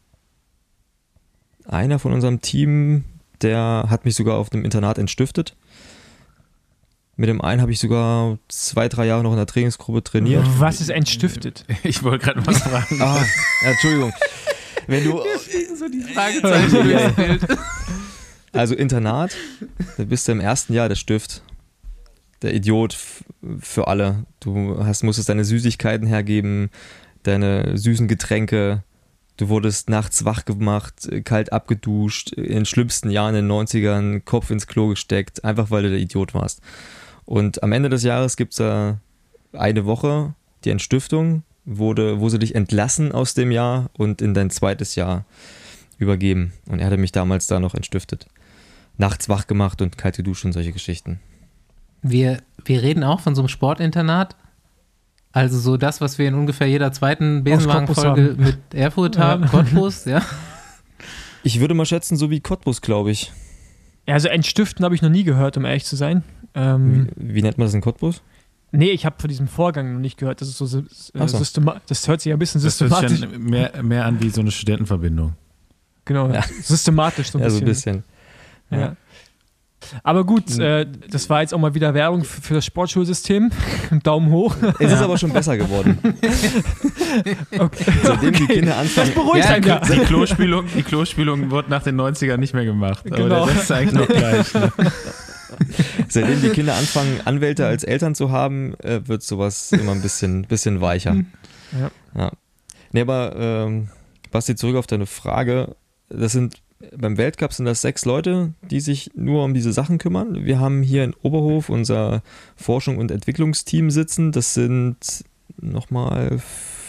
von unserem Team, der hat mich sogar auf dem Internat entstiftet. Mit dem einen habe ich sogar 2-3 Jahre noch in der Trainingsgruppe trainiert. Was ist entstiftet? Ich wollte gerade was fragen. Ja, Entschuldigung. Wenn du So die Fragezeichen durchs Bild. Also Internat, da bist du im ersten Jahr der Stift. Der Idiot für alle. Du musstest deine Süßigkeiten hergeben, deine süßen Getränke. Du wurdest nachts wach gemacht, kalt abgeduscht, in den schlimmsten Jahren in den 90ern, Kopf ins Klo gesteckt, einfach weil du der Idiot warst. Und am Ende des Jahres gibt es da eine Woche, die Entstiftung, wo sie dich entlassen aus dem Jahr und in dein zweites Jahr übergeben. Und er hatte mich damals da noch entstiftet. Nachts wach gemacht und kalt geduscht und solche Geschichten. Wir reden auch von so einem Sportinternat. Also so das, was wir in ungefähr jeder zweiten Besenwagen-Folge mit Erfurt haben, Cottbus, ja. Ich würde mal schätzen, so wie Cottbus, glaube ich. Ja, also Entstiften habe ich noch nie gehört, um ehrlich zu sein. Wie nennt man das in Cottbus? Nee, ich habe von diesem Vorgang noch nicht gehört. Das ist so das hört sich ein bisschen Das hört systematisch sich mehr an wie so eine Studentenverbindung. Genau, Ja. systematisch so ein Ja, bisschen. so ein bisschen. Ja. Aber gut, das war jetzt auch mal wieder Werbung für das Sportschulsystem. Daumen hoch. Es ist aber schon besser geworden. Okay. Seitdem die Kinder anfangen. Das beruhigt einen ja. Die Klospülung wurde nach den 90ern nicht mehr gemacht. Aber Genau. der Rest ist eigentlich noch gleich. Ne? Seitdem die Kinder anfangen, Anwälte als Eltern zu haben, wird sowas immer ein bisschen weicher. Ja. Nee, aber Basti, zurück auf deine Frage. Beim Weltcup sind das 6 Leute, die sich nur um diese Sachen kümmern. Wir haben hier in Oberhof unser Forschung- und Entwicklungsteam sitzen. Das sind nochmal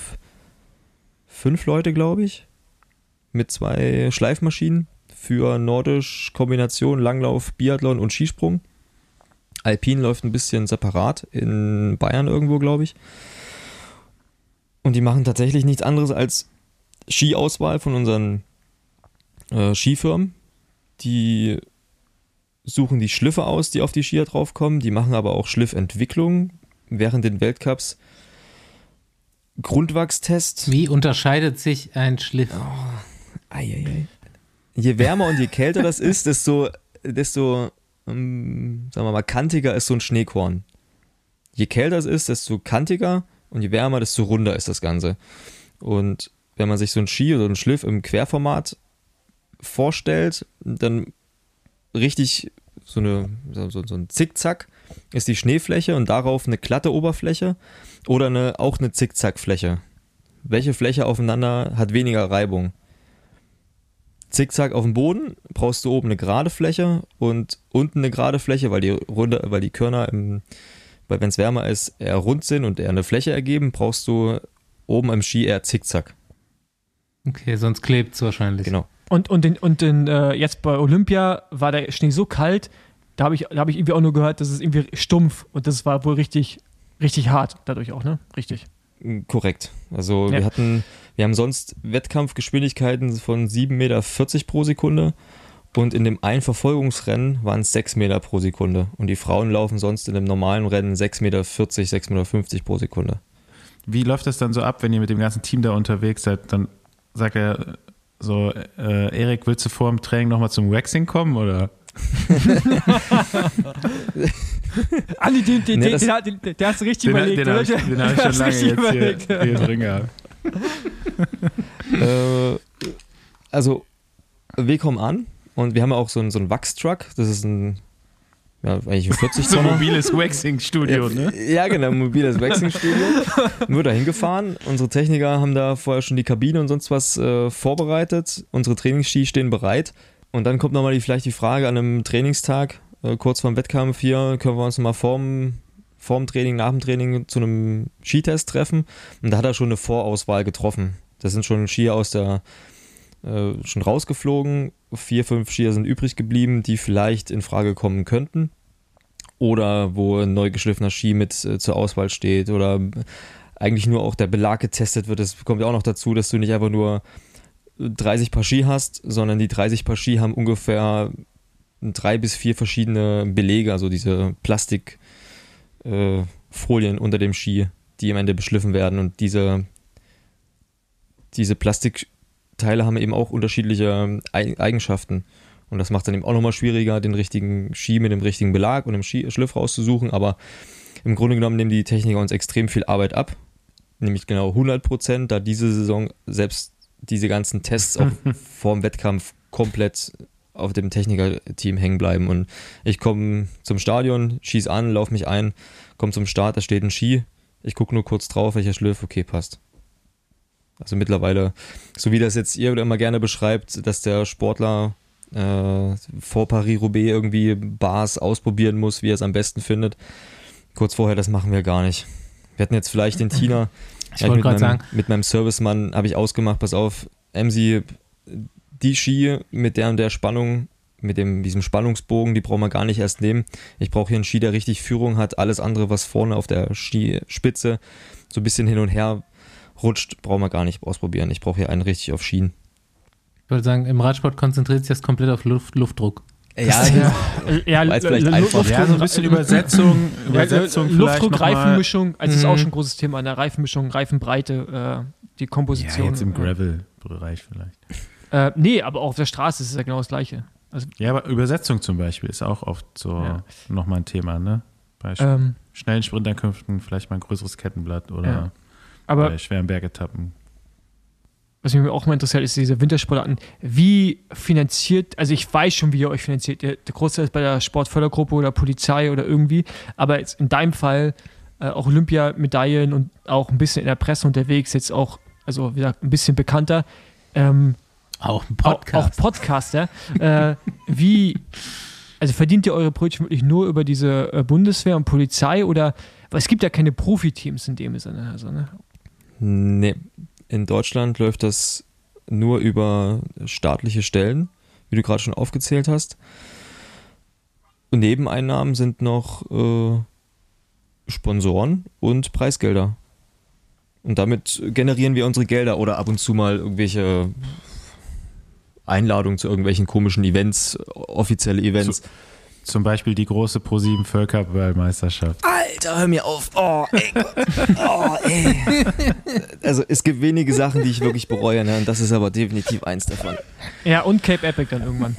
5 Leute, glaube ich, mit 2 Schleifmaschinen für Nordisch, Kombination, Langlauf, Biathlon und Skisprung. Alpin läuft ein bisschen separat in Bayern irgendwo, glaube ich. Und die machen tatsächlich nichts anderes als Skiauswahl von unseren Skifirmen. Die suchen die Schliffe aus, die auf die Skier draufkommen. Die machen aber auch Schliffentwicklung während den Weltcups. Grundwachstest. Wie unterscheidet sich ein Schliff? Je wärmer und je kälter das ist, desto sagen wir mal, kantiger ist so ein Schneekorn. Je kälter es ist, desto kantiger, und je wärmer, desto runder ist das Ganze. Und wenn man sich so ein Ski oder einen Schliff im Querformat vorstellt, dann richtig so ein Zickzack ist die Schneefläche und darauf eine glatte Oberfläche, Oder auch eine Zickzackfläche. Welche Fläche aufeinander hat weniger Reibung? Zickzack auf dem Boden brauchst du oben eine gerade Fläche und unten eine gerade Fläche, weil die Körner, wenn es wärmer ist, eher rund sind und eher eine Fläche ergeben, brauchst du oben am Ski eher Zickzack. Okay, sonst klebt es wahrscheinlich. Genau. Und jetzt bei Olympia war der Schnee so kalt, da hab ich irgendwie auch nur gehört, das ist irgendwie stumpf und das war wohl richtig, richtig hart dadurch auch, ne? Richtig. Korrekt. Also Ja. wir haben sonst Wettkampfgeschwindigkeiten von 7,40 Meter pro Sekunde und in dem einen Verfolgungsrennen waren es 6 Meter pro Sekunde und die Frauen laufen sonst in dem normalen Rennen 6,40 Meter, 6,50 Meter pro Sekunde. Wie läuft das dann so ab, wenn ihr mit dem ganzen Team da unterwegs seid? Dann sagt er so, Erik, willst du vor dem Training nochmal zum Waxing kommen, oder? Andi, der hast du richtig überlegt. Den habe ich schon lange jetzt hier drin gehabt. Also wir kommen an und wir haben auch so einen Wachstruck, das ist eigentlich ein 40 So ein Tonner. mobiles Waxing-Studio, ne? Ja, genau, ein mobiles Waxing-Studio. Wir da hingefahren. Unsere Techniker haben da vorher schon die Kabine und sonst was vorbereitet. Unsere Trainingsski stehen bereit. Und dann kommt nochmal vielleicht die Frage an einem Trainingstag, kurz vorm Wettkampf hier, können wir uns nochmal vorm Training, nach dem Training zu einem Skitest treffen. Und da hat er schon eine Vorauswahl getroffen. Das sind schon Skier schon rausgeflogen. 4, 5 Skier sind übrig geblieben, die vielleicht in Frage kommen könnten. Oder wo ein neu geschliffener Ski mit zur Auswahl steht. Oder eigentlich nur auch der Belag getestet wird. Das kommt ja auch noch dazu, dass du nicht einfach nur 30 Paar Ski hast, sondern die 30 Paar Ski haben ungefähr 3 bis 4 verschiedene Belege, also diese Plastikfolien unter dem Ski, die am Ende beschliffen werden. Und diese Plastikteile haben eben auch unterschiedliche Eigenschaften. Und das macht dann eben auch nochmal schwieriger, den richtigen Ski mit dem richtigen Belag und dem Schliff rauszusuchen. Aber im Grunde genommen nehmen die Techniker uns extrem viel Arbeit ab, nämlich genau 100%, da diese Saison selbst diese ganzen Tests auch vor dem Wettkampf komplett auf dem Technikerteam hängen bleiben. Und ich komme zum Stadion, schieß an, laufe mich ein, komme zum Start, da steht ein Ski. Ich gucke nur kurz drauf, welcher Schliff, okay, passt. Also mittlerweile, so wie das jetzt ihr immer gerne beschreibt, dass der Sportler vor Paris-Roubaix irgendwie Bars ausprobieren muss, wie er es am besten findet. Kurz vorher, das machen wir gar nicht. Wir hatten jetzt vielleicht den Tina. Ich wollte gerade sagen. Mit meinem Servicemann habe ich ausgemacht, pass auf, Emsi, die Ski mit der und der Spannung, mit diesem Spannungsbogen, die brauchen wir gar nicht erst nehmen. Ich brauche hier einen Ski, der richtig Führung hat. Alles andere, was vorne auf der Skispitze so ein bisschen hin und her rutscht, brauchen wir gar nicht ausprobieren. Ich brauche hier einen richtig auf Schienen. Ich wollte sagen, im Radsport konzentriert sich das komplett auf Luftdruck. Ja, weil es vielleicht einfach. Ja, so ein bisschen Übersetzung Luftdruck, Reifenmischung, also das ist auch schon ein großes Thema, eine Reifenmischung, Reifenbreite, die Komposition. Ja, jetzt im Gravel-Bereich vielleicht. Nee, aber auch auf der Straße ist es ja genau das Gleiche. Also, Ja, aber Übersetzung zum Beispiel ist auch oft so nochmal ein Thema, ne? Bei schnellen Sprinterkünften vielleicht mal ein größeres Kettenblatt oder aber bei schweren Bergetappen. was mich auch mal interessiert, ist diese Wintersportarten. Wie finanziert, also ich weiß schon, wie ihr euch finanziert. Der Großteil ist bei der Sportfördergruppe oder Polizei oder irgendwie, aber jetzt in deinem Fall auch Olympiamedaillen und auch ein bisschen in der Presse unterwegs, jetzt auch, also wie gesagt, ein bisschen bekannter. Auch ein Podcast. Auch Podcaster. Also verdient ihr eure Brötchen wirklich nur über diese Bundeswehr und Polizei oder, weil es gibt ja keine Profiteams in dem Sinne. Also, ne? Nee, in Deutschland läuft das nur über staatliche Stellen, wie du gerade schon aufgezählt hast. Und Nebeneinnahmen sind noch Sponsoren und Preisgelder. Und damit generieren wir unsere Gelder oder ab und zu mal irgendwelche Einladungen zu irgendwelchen komischen Events, offizielle Events. Zum Beispiel die große Pro7 Völkerballmeisterschaft. Alter, hör mir auf. Oh, ey. Also es gibt wenige Sachen, die ich wirklich bereue, ne? Und das ist aber definitiv eins davon. Ja, und Cape Epic dann irgendwann.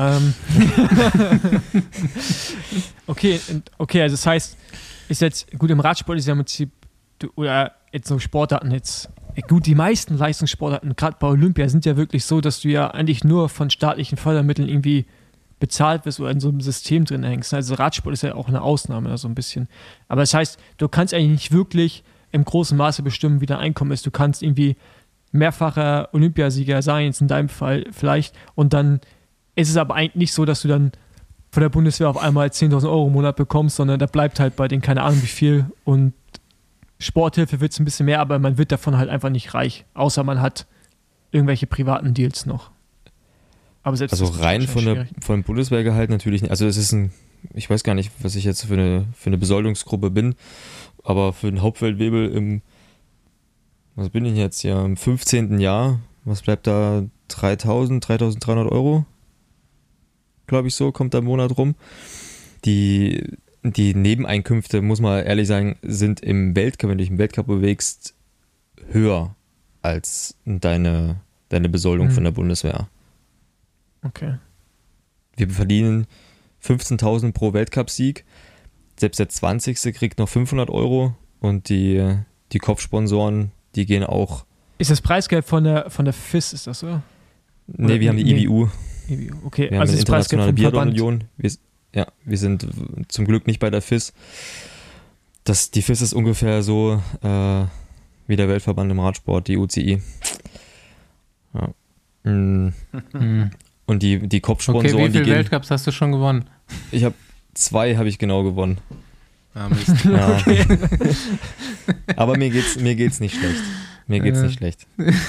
Okay, also das heißt, ist jetzt, gut, im Radsport ist ja im Prinzip, oder jetzt so Sportarten jetzt, gut, die meisten Leistungssportarten, gerade bei Olympia, sind ja wirklich so, dass du ja eigentlich nur von staatlichen Fördermitteln irgendwie bezahlt wirst oder in so einem System drin hängst. Also Radsport ist ja auch eine Ausnahme, so ein bisschen. Aber das heißt, du kannst eigentlich nicht wirklich im großen Maße bestimmen, wie dein Einkommen ist. Du kannst irgendwie mehrfacher Olympiasieger sein, jetzt in deinem Fall vielleicht, und dann ist es aber eigentlich nicht so, dass du dann von der Bundeswehr auf einmal 10.000 Euro im Monat bekommst, sondern da bleibt halt bei denen keine Ahnung wie viel, und Sporthilfe wird es ein bisschen mehr, aber man wird davon halt einfach nicht reich, außer man hat irgendwelche privaten Deals noch. Aber selbst Also das ist rein wahrscheinlich von dem Bundeswehrgehalt natürlich nicht. Also es ist ich weiß gar nicht, was ich jetzt für eine Besoldungsgruppe bin, aber für den Hauptfeldwebel was bin ich jetzt hier, im 15. Jahr, was bleibt da, 3.300 Euro, glaube ich so, kommt da im Monat rum. Die Nebeneinkünfte, muss man ehrlich sagen, sind im Weltcup, wenn du dich im Weltcup bewegst, höher als deine Besoldung von der Bundeswehr. Okay. Wir verdienen 15.000 pro Weltcupsieg. Selbst der 20. kriegt noch 500 Euro und die Kopfsponsoren, die gehen auch. Ist das Preisgeld von der FIS, ist das so? Nee, wir haben die IBU. Okay, Wir haben also eine das Preisgeld internationale vom Verband. Biathlon-Union. Wir sind zum Glück nicht bei der FIS. Die FIS ist ungefähr so wie der Weltverband im Radsport, die UCI. Ja. Und die Kopfsponsoren, Okay, wie viele die gehen. Weltcups hast du schon gewonnen? Ich habe 2 genau gewonnen. Ah, Mist. Ja. Aber mir geht's nicht schlecht. Nicht schlecht.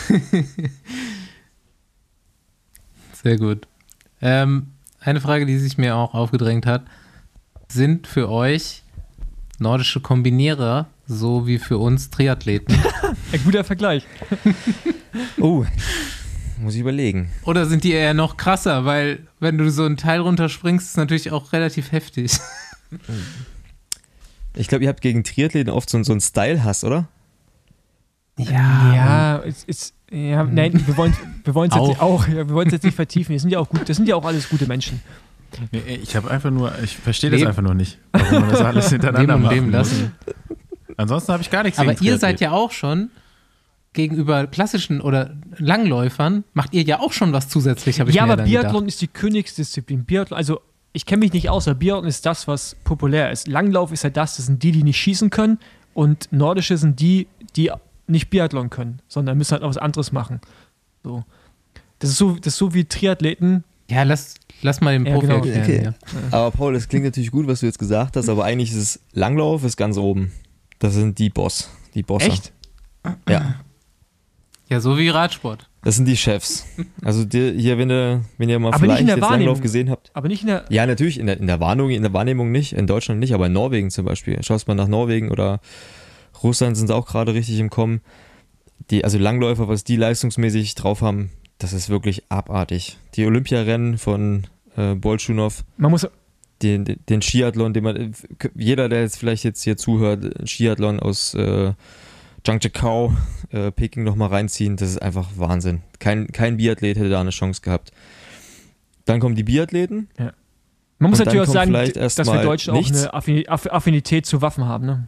Sehr gut. Eine Frage, die sich mir auch aufgedrängt hat: Sind für euch nordische Kombinierer so wie für uns Triathleten? Ein guter Vergleich. Oh, muss ich überlegen. Oder sind die eher noch krasser? Weil, wenn du so ein Teil runterspringst, ist es natürlich auch relativ heftig. Ich glaube, ihr habt gegen Triathleten oft so einen Style-Hass, oder? Ja, nein, wir wollen es jetzt nicht vertiefen. Das sind ja auch gut, das sind ja auch alles gute Menschen. Nee, ich verstehe das einfach nur nicht, warum man das alles hintereinander Leben machen muss. lassen. Ansonsten habe ich gar nichts Aber gegen ihr seid Triathleten. ja auch schon gegenüber klassischen oder Langläufern, macht ihr ja auch schon was zusätzlich, habe ich Ja, mir aber dann Biathlon gedacht. ist die Königsdisziplin. Biathlon, also ich kenne mich nicht aus, aber Biathlon ist das, was populär ist. Langlauf ist halt das sind die nicht schießen können, und Nordische sind die nicht Biathlon können, sondern müssen halt auch was anderes machen. So. Das ist so wie Triathleten. Ja, lass mal den Ja, Profi genau. erklären. Okay. Ja. Aber Paul, das klingt natürlich gut, was du jetzt gesagt hast, aber eigentlich ist es Langlauf ist ganz oben. Das sind die Bosser. Echt? Ja, Ja, so wie Radsport. das sind die Chefs. Also hier, wenn ihr mal Aber nicht vielleicht in der jetzt Wahrnehmung. Langlauf gesehen habt. Aber nicht in der. Ja, natürlich, in der Wahrnehmung nicht, in Deutschland nicht, aber in Norwegen zum Beispiel. Schaust mal nach Norwegen oder Russland, sind sie auch gerade richtig im Kommen. Also Langläufer, was die leistungsmäßig drauf haben, das ist wirklich abartig. Die Olympiarennen von Bolschunow, Man muss. den Skiathlon, jeder, der jetzt vielleicht jetzt hier zuhört, Skiathlon aus Zhangjiakou, Peking nochmal reinziehen, das ist einfach Wahnsinn. Kein Biathlet hätte da eine Chance gehabt. Dann kommen die Biathleten. Man muss Und dann natürlich auch kommt sagen, vielleicht dass erst wir mal Deutschen nichts. auch eine Affinität zu Waffen haben, ne?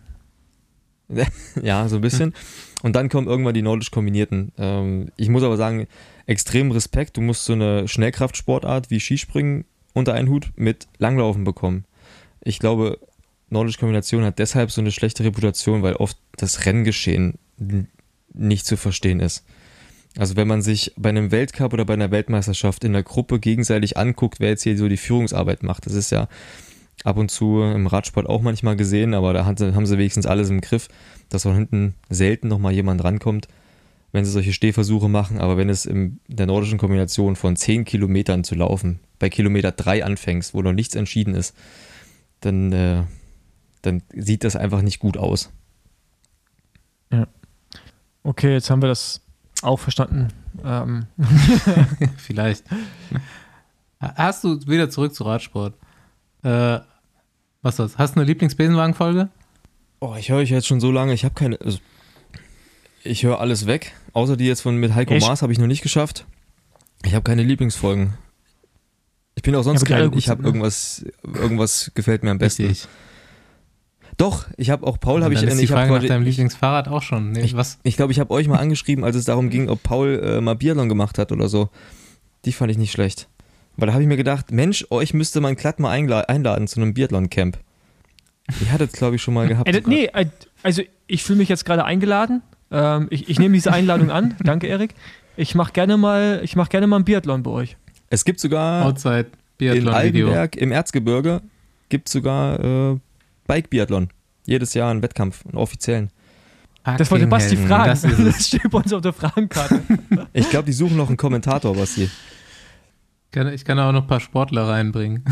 Ja, so ein bisschen. Und dann kommen irgendwann die nordisch Kombinierten. Ich muss aber sagen, extrem Respekt. Du musst so eine Schnellkraftsportart wie Skispringen unter einen Hut mit Langlaufen bekommen. Ich glaube, nordische Kombination hat deshalb so eine schlechte Reputation, weil oft das Renngeschehen nicht zu verstehen ist. Also wenn man sich bei einem Weltcup oder bei einer Weltmeisterschaft in der Gruppe gegenseitig anguckt, wer jetzt hier so die Führungsarbeit macht, das ist ja ab und zu im Radsport auch manchmal gesehen, aber da haben sie wenigstens alles im Griff, dass von hinten selten nochmal jemand rankommt, wenn sie solche Stehversuche machen. Aber wenn es in der nordischen Kombination von 10 Kilometern zu laufen, bei Kilometer 3 anfängst, wo noch nichts entschieden ist, dann sieht das einfach nicht gut aus. Okay, jetzt haben wir das auch verstanden. Vielleicht. Hast du wieder zurück zu Radsport? Was das? Hast du eine Lieblingsbesenwagen-Folge? Oh, ich höre euch jetzt schon so lange, ich habe keine. Also ich höre alles weg, außer die jetzt mit Heiko Echt? Maas habe ich noch nicht geschafft. Ich habe keine Lieblingsfolgen. Ich bin auch sonst Ja, aber die alle kein, gut ich habe sind, irgendwas gefällt mir am besten. Richtig. Doch, ich habe auch Paul, Und habe dann ich, ist die ich habe Frage nach heute, deinem Lieblingsfahrrad auch schon. Nee, was? ich glaube, ich habe euch mal angeschrieben, als es darum ging, ob Paul mal Biathlon gemacht hat oder so. Die fand ich nicht schlecht. Weil da habe ich mir gedacht, Mensch, euch müsste man glatt mal einladen zu einem Biathlon-Camp. Ihr hattet es, glaube ich, schon mal gehabt. Also ich fühle mich jetzt gerade eingeladen. Ich nehme diese Einladung an. Danke, Erik. Ich mache gerne mal einen Biathlon bei euch. Es gibt sogar Outside in Biathlon-Video. Altenberg im Erzgebirge gibt sogar Bike-Biathlon. Jedes Jahr einen Wettkampf, einen offiziellen. Das wollte Basti fragen. Das ist es. Das steht bei uns auf der Fragenkarte. Ich glaube, die suchen noch einen Kommentator, Basti. Ich kann auch noch ein paar Sportler reinbringen.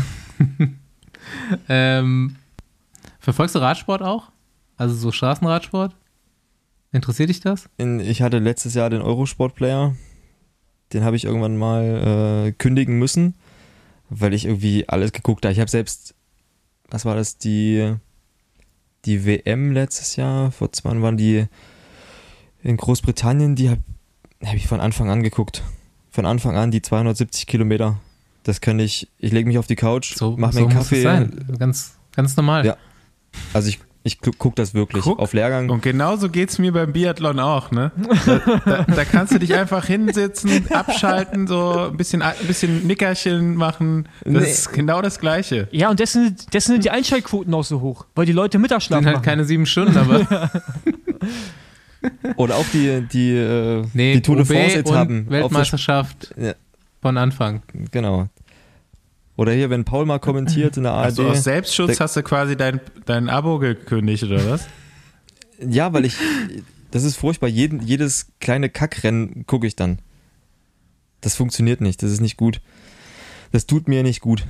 Verfolgst du Radsport auch? Also so Straßenradsport? Interessiert dich das? Ich hatte letztes Jahr den Eurosport-Player. Den habe ich irgendwann mal kündigen müssen, weil ich irgendwie alles geguckt habe. Ich habe selbst, was war das, die WM letztes Jahr, vor 2 Jahren waren die in Großbritannien, die habe ich von Anfang an geguckt. Von Anfang an die 270 Kilometer. Das kann ich lege mich auf die Couch, mache mir einen Kaffee. Muss es sein. Ganz normal. Ja. Also ich gucke das wirklich auf Lehrgang. Und genauso geht es mir beim Biathlon auch, ne? Da kannst du dich einfach hinsetzen, abschalten, so ein bisschen Nickerchen machen. Das ist genau das Gleiche. Ja, und dessen sind die Einschaltquoten auch so hoch, weil die Leute Mittagsschlaf Sind halt machen. keine 7 Stunden, aber Oder auch die Tour de France-Etappen. und Weltmeisterschaft Ja. von Anfang. Genau. Oder hier, wenn Paul mal kommentiert in der ARD. Also aus Selbstschutz hast du quasi dein Abo gekündigt, oder was? Ja, weil das ist furchtbar. Jedes kleine Kackrennen gucke ich dann. Das funktioniert nicht. Das ist nicht gut. Das tut mir nicht gut.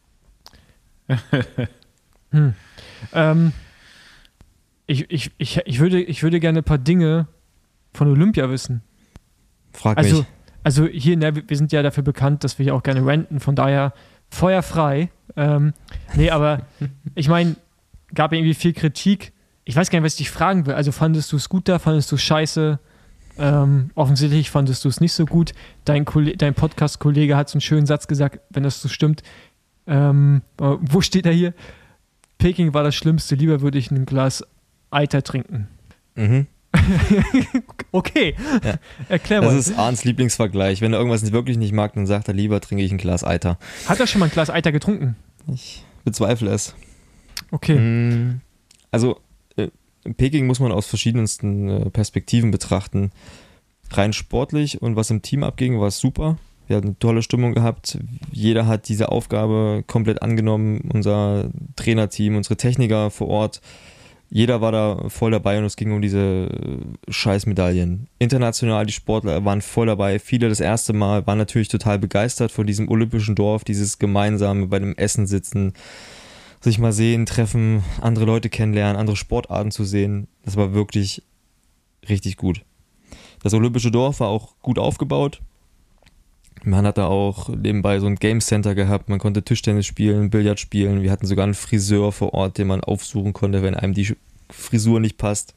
Ich würde gerne ein paar Dinge von Olympia wissen. Frag mich. Also hier, ne, wir sind ja dafür bekannt, dass wir hier auch gerne ranten, von daher feuerfrei. Aber ich meine, gab ja irgendwie viel Kritik. Ich weiß gar nicht, was ich dich fragen will. Also fandest du es gut da, fandest du es scheiße? Offensichtlich fandest du es nicht so gut. Dein Podcast-Kollege hat so einen schönen Satz gesagt, wenn das so stimmt. Wo steht er hier? Peking war das Schlimmste, lieber würde ich ein Glas Eiter trinken. Mhm. Okay, Ja. Erklär mal. Das ist Arns Lieblingsvergleich. Wenn er irgendwas wirklich nicht mag, dann sagt er lieber, trinke ich ein Glas Eiter. Hat er schon mal ein Glas Eiter getrunken? Ich bezweifle es. Okay. Also, Peking muss man aus verschiedensten Perspektiven betrachten. Rein sportlich und was im Team abging, war es super. Wir hatten eine tolle Stimmung gehabt. Jeder hat diese Aufgabe komplett angenommen. Unser Trainerteam, unsere Techniker vor Ort. Jeder war da voll dabei und es ging um diese Scheißmedaillen. International, die Sportler waren voll dabei. Viele das erste Mal waren natürlich total begeistert von diesem olympischen Dorf, dieses gemeinsame bei dem Essen sitzen, sich mal sehen, treffen, andere Leute kennenlernen, andere Sportarten zu sehen. Das war wirklich richtig gut. Das olympische Dorf war auch gut aufgebaut. Man hat da auch nebenbei so ein Game Center gehabt, man konnte Tischtennis spielen, Billard spielen, wir hatten sogar einen Friseur vor Ort, den man aufsuchen konnte, wenn einem die Frisur nicht passt.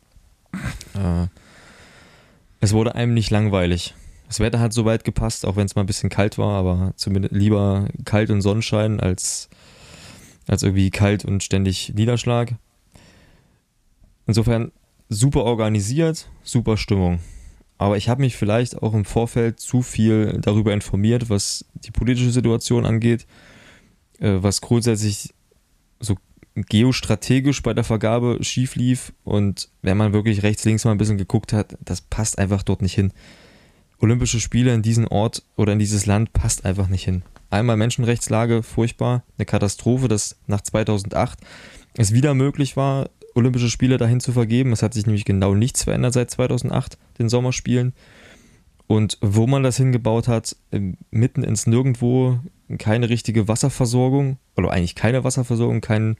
Es wurde einem nicht langweilig. Das Wetter hat soweit gepasst, auch wenn es mal ein bisschen kalt war, aber zumindest lieber kalt und Sonnenschein als irgendwie kalt und ständig Niederschlag. Insofern super organisiert, super Stimmung. Aber ich habe mich vielleicht auch im Vorfeld zu viel darüber informiert, was die politische Situation angeht, was grundsätzlich so geostrategisch bei der Vergabe schief lief. Und wenn man wirklich rechts, links mal ein bisschen geguckt hat, das passt einfach dort nicht hin. Olympische Spiele in diesen Ort oder in dieses Land passt einfach nicht hin. Einmal Menschenrechtslage, furchtbar, eine Katastrophe, dass nach 2008 es wieder möglich war, Olympische Spiele dahin zu vergeben. Es hat sich nämlich genau nichts verändert seit 2008, den Sommerspielen. Und wo man das hingebaut hat, mitten ins Nirgendwo, keine richtige Wasserversorgung, oder eigentlich keine Wasserversorgung,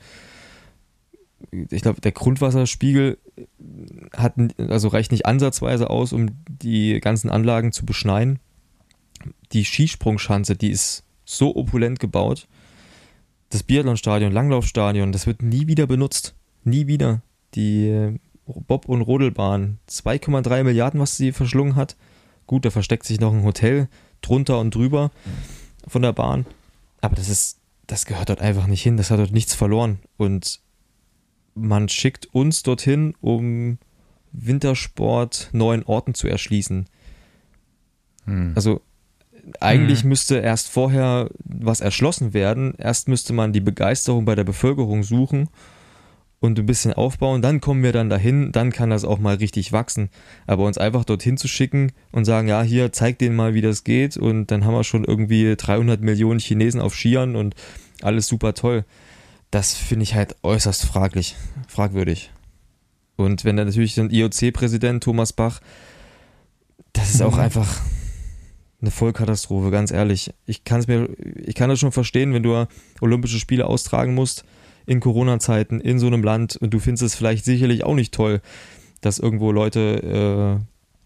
ich glaube, der Grundwasserspiegel reicht nicht ansatzweise aus, um die ganzen Anlagen zu beschneien. Die Skisprungschanze, die ist so opulent gebaut. Das Biathlonstadion, Langlaufstadion, das wird nie wieder benutzt. Nie wieder. Die Bob- und Rodelbahn, 2,3 Milliarden, was sie verschlungen hat. Gut, da versteckt sich noch ein Hotel drunter und drüber von der Bahn. Aber das gehört dort einfach nicht hin. Das hat dort nichts verloren. Und man schickt uns dorthin, um Wintersport neuen Orten zu erschließen. Also eigentlich müsste erst vorher was erschlossen werden. Erst müsste man die Begeisterung bei der Bevölkerung suchen. und ein bisschen aufbauen, dann kommen wir dann dahin, dann kann das auch mal richtig wachsen. Aber uns einfach dorthin zu schicken und sagen, ja, hier, zeig denen mal, wie das geht und dann haben wir schon irgendwie 300 Millionen Chinesen auf Skiern und alles super toll. Das finde ich halt äußerst fragwürdig. Und wenn dann natürlich ein IOC-Präsident Thomas Bach, das ist auch einfach eine Vollkatastrophe, ganz ehrlich. Ich kann das schon verstehen, wenn du Olympische Spiele austragen musst in Corona-Zeiten in so einem Land und du findest es vielleicht sicherlich auch nicht toll, dass irgendwo Leute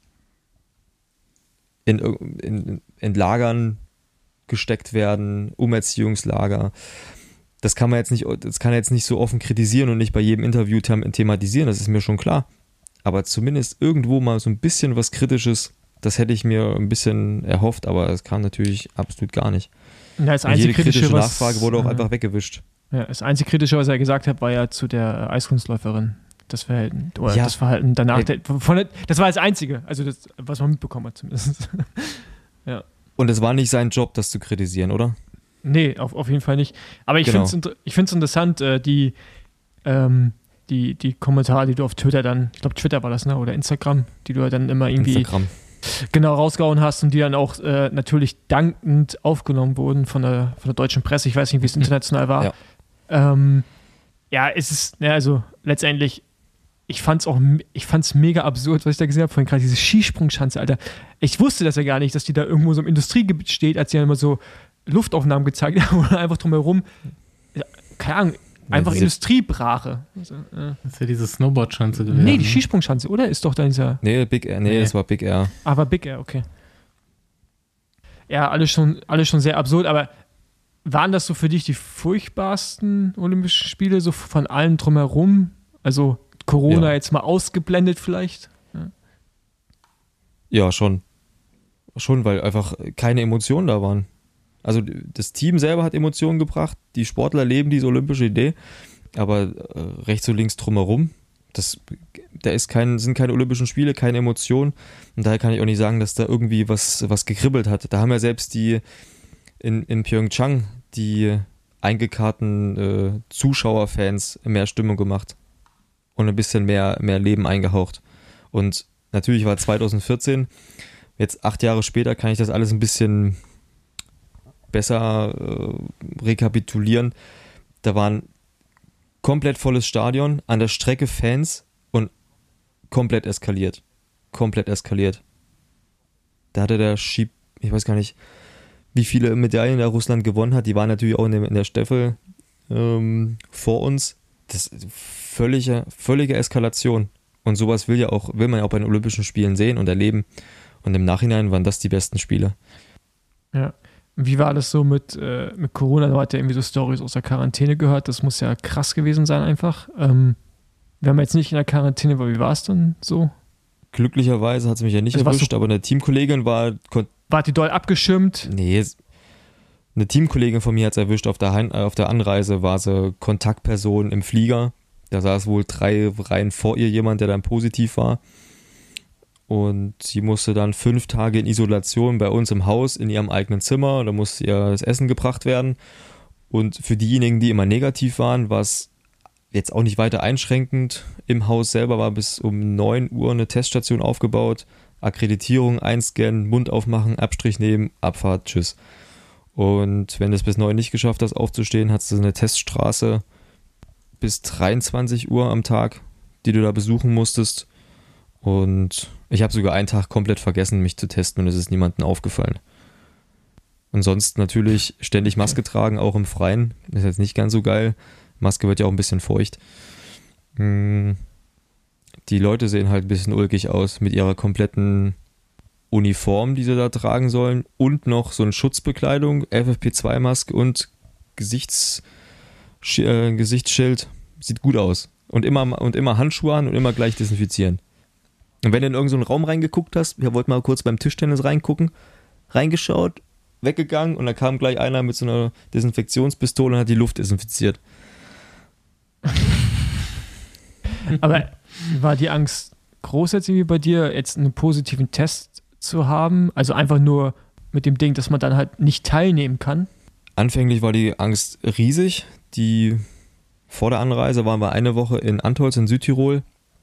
in Lagern gesteckt werden, Umerziehungslager. Das kann jetzt nicht so offen kritisieren und nicht bei jedem Interview thematisieren, das ist mir schon klar. Aber zumindest irgendwo mal so ein bisschen was Kritisches, das hätte ich mir ein bisschen erhofft, aber es kam natürlich absolut gar nicht. Ja, das und einzige jede kritische Kritische, Nachfrage wurde auch einfach weggewischt. Ja, das einzige Kritische, was er gesagt hat, war ja zu der Eiskunstläuferin. Das Verhalten. Oder Ja. das Verhalten danach. Das war das Einzige, also das, was man mitbekommen hat zumindest. Ja. Und es war nicht sein Job, das zu kritisieren, oder? Nee, auf jeden Fall nicht. Aber ich Genau. finde es interessant, die Kommentare, die du auf Twitter dann, ich glaube Twitter war das, ne? Oder Instagram, die du dann immer irgendwie Instagram. genau rausgehauen hast und die dann auch natürlich dankend aufgenommen wurden von der deutschen Presse. Ich weiß nicht, wie es international war. Ja. Es ist, also letztendlich, ich fand's mega absurd, was ich da gesehen habe, vorhin gerade diese Skisprungschanze, Alter. Ich wusste das ja gar nicht, dass die da irgendwo so im Industriegebiet steht, als die dann immer so Luftaufnahmen gezeigt haben oder einfach drumherum, keine Ahnung, einfach Industriebrache. Also, Das ist ja diese Snowboard-Schanze gewesen. nee, die Skisprungschanze, oder? Ist doch da dieser... Nee, Big Air, das war Big Air. Aber Big Air, okay. Ja, alles schon sehr absurd, aber waren das so für dich die furchtbarsten Olympischen Spiele, so von allen drumherum? Also Corona Ja. jetzt mal ausgeblendet vielleicht? Ja, schon. Schon, weil einfach keine Emotionen da waren. Also das Team selber hat Emotionen gebracht, die Sportler leben diese olympische Idee, aber rechts und links drumherum, sind keine Olympischen Spiele, keine Emotionen und daher kann ich auch nicht sagen, dass da irgendwie was gekribbelt hat. Da haben ja selbst die in Pyeongchang die eingekarrten Zuschauerfans mehr Stimmung gemacht und ein bisschen mehr Leben eingehaucht. Und natürlich war 2014, jetzt 8 Jahre später kann ich das alles ein bisschen besser rekapitulieren. Da war ein komplett volles Stadion, an der Strecke Fans und komplett eskaliert. Da hatte ich weiß gar nicht, wie viele Medaillen da Russland gewonnen hat. Die waren natürlich auch in der Staffel vor uns. Das ist völlige Eskalation. Und sowas will man ja auch bei den Olympischen Spielen sehen und erleben. Und im Nachhinein waren das die besten Spiele. Ja. Wie war das so mit Corona? Du hast ja irgendwie so Storys aus der Quarantäne gehört. Das muss ja krass gewesen sein einfach. Wir haben jetzt nicht in der Quarantäne, aber wie war es denn so? Glücklicherweise hat es mich ja nicht erwischt, aber eine Teamkollegin war die doll abgeschirmt? Nee, eine Teamkollegin von mir hat es erwischt. Auf der Anreise war sie Kontaktperson im Flieger. Da saß wohl 3 Reihen vor ihr jemand, der dann positiv war. Und sie musste dann 5 Tage in Isolation bei uns im Haus, in ihrem eigenen Zimmer. Da musste ihr das Essen gebracht werden. Und für diejenigen, die immer negativ waren, war es jetzt auch nicht weiter einschränkend. Im Haus selber war bis um 9 Uhr eine Teststation aufgebaut. Akkreditierung, einscannen, Mund aufmachen, Abstrich nehmen, Abfahrt, tschüss. Und wenn du es bis 9 nicht geschafft hast, aufzustehen, hast du eine Teststraße bis 23 Uhr am Tag, die du da besuchen musstest. Und ich habe sogar einen Tag komplett vergessen, mich zu testen und es ist niemandem aufgefallen. Und sonst natürlich ständig Maske tragen, auch im Freien. Ist jetzt nicht ganz so geil. Maske wird ja auch ein bisschen feucht. Die Leute sehen halt ein bisschen ulkig aus mit ihrer kompletten Uniform, die sie da tragen sollen und noch so eine Schutzbekleidung, FFP2-Maske und Gesichtsschild. Sieht gut aus. Und immer Handschuhe an und immer gleich desinfizieren. Und wenn du in irgendeinen Raum reingeguckt hast, wir wollten mal kurz beim Tischtennis reingucken, reingeschaut, weggegangen und dann kam gleich einer mit so einer Desinfektionspistole und hat die Luft desinfiziert. Aber war die Angst groß jetzt irgendwie bei dir, jetzt einen positiven Test zu haben? Also einfach nur mit dem Ding, dass man dann halt nicht teilnehmen kann? Anfänglich war die Angst riesig. Die Vor der Anreise waren wir eine Woche in Antholz in Südtirol.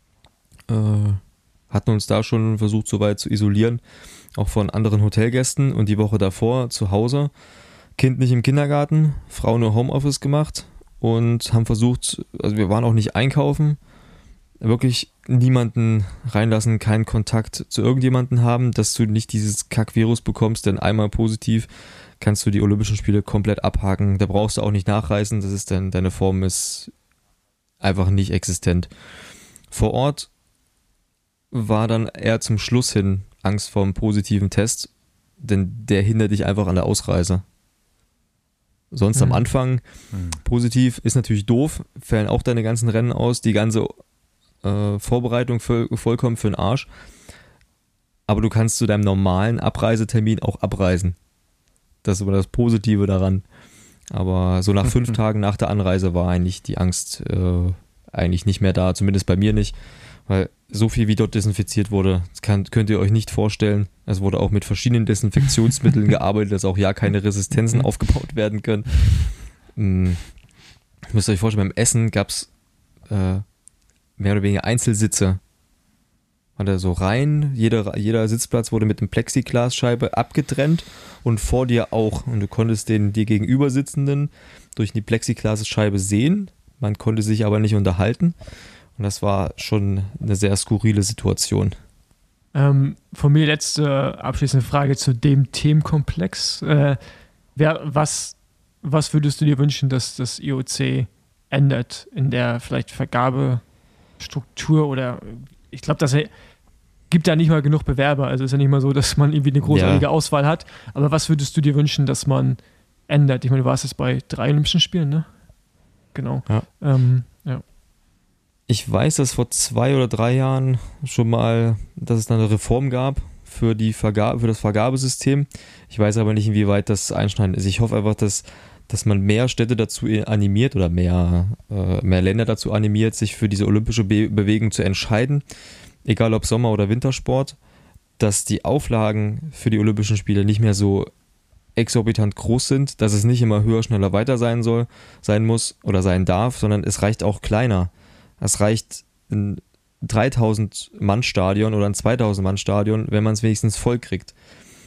Hatten uns da schon versucht, soweit zu isolieren, auch von anderen Hotelgästen. Und die Woche davor zu Hause, Kind nicht im Kindergarten, Frau nur Homeoffice gemacht und haben versucht, also wir waren auch nicht einkaufen, wirklich niemanden reinlassen, keinen Kontakt zu irgendjemanden haben, dass du nicht dieses Kack-Virus bekommst, denn einmal positiv kannst du die Olympischen Spiele komplett abhaken. Da brauchst du auch nicht nachreisen, das ist dann, deine Form ist einfach nicht existent. Vor Ort war dann eher zum Schluss hin Angst vor einem positiven Test, denn der hindert dich einfach an der Ausreise. Sonst am Anfang positiv ist natürlich doof, fällen auch deine ganzen Rennen aus, die ganze Vorbereitung vollkommen für den Arsch. Aber du kannst zu deinem normalen Abreisetermin auch abreisen. Das ist aber das Positive daran. Aber so nach 5 Tagen nach der Anreise war eigentlich die Angst eigentlich nicht mehr da, zumindest bei mir nicht. Weil so viel wie dort desinfiziert wurde, das könnt ihr euch nicht vorstellen. Es wurde auch mit verschiedenen Desinfektionsmitteln gearbeitet, dass auch ja keine Resistenzen aufgebaut werden können. Müsst ihr euch vorstellen, beim Essen gab es mehr oder weniger Einzelsitze. War da so rein, jeder Sitzplatz wurde mit einem Plexiglasscheibe abgetrennt und vor dir auch. Und du konntest den dir gegenüber sitzenden durch die Plexiglasscheibe sehen. Man konnte sich aber nicht unterhalten. Und das war schon eine sehr skurrile Situation. Von mir letzte abschließende Frage zu dem Themenkomplex. Was würdest du dir wünschen, dass das IOC ändert in der vielleicht Vergabestruktur oder ich glaube, dass gibt ja nicht mal genug Bewerber, also ist ja nicht mal so, dass man irgendwie eine großartige Auswahl hat, aber was würdest du dir wünschen, dass man ändert? Ich meine, du warst jetzt bei 3 Olympischen Spielen, ne? Genau. Ja. Ja. Ich weiß, dass vor 2 oder 3 Jahren schon mal, dass es da eine Reform gab für das Vergabesystem. Ich weiß aber nicht, inwieweit das einschneidend ist. Ich hoffe einfach, dass man mehr Städte dazu animiert oder mehr Länder dazu animiert, sich für diese olympische Bewegung zu entscheiden, egal ob Sommer- oder Wintersport, dass die Auflagen für die Olympischen Spiele nicht mehr so exorbitant groß sind, dass es nicht immer höher, schneller, weiter sein muss oder sein darf, sondern es reicht auch kleiner. Es reicht ein 3000-Mann-Stadion oder ein 2000-Mann-Stadion, wenn man es wenigstens voll kriegt.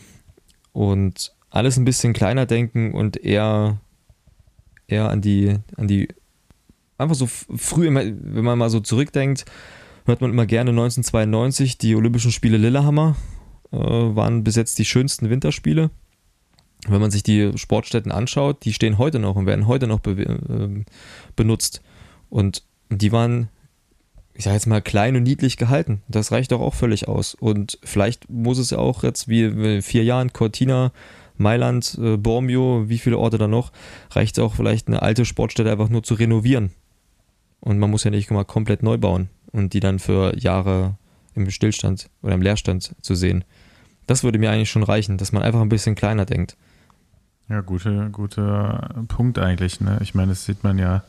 Und alles ein bisschen kleiner denken und eher an die einfach so früh, wenn man mal so zurückdenkt, hört man immer gerne 1992, die Olympischen Spiele Lillehammer waren bis jetzt die schönsten Winterspiele. Wenn man sich die Sportstätten anschaut, die stehen heute noch und werden heute noch benutzt. Und die waren, ich sage jetzt mal, klein und niedlich gehalten. Das reicht doch auch völlig aus. Und vielleicht muss es ja auch jetzt wie in 4 Jahren Cortina, Mailand, Bormio, wie viele Orte da noch, reicht es auch vielleicht eine alte Sportstätte einfach nur zu renovieren. Und man muss ja nicht mal komplett neu bauen und die dann für Jahre im Stillstand oder im Leerstand zu sehen. Das würde mir eigentlich schon reichen, dass man einfach ein bisschen kleiner denkt. Ja, guter Punkt eigentlich. Ne? Ich meine, das sieht man ja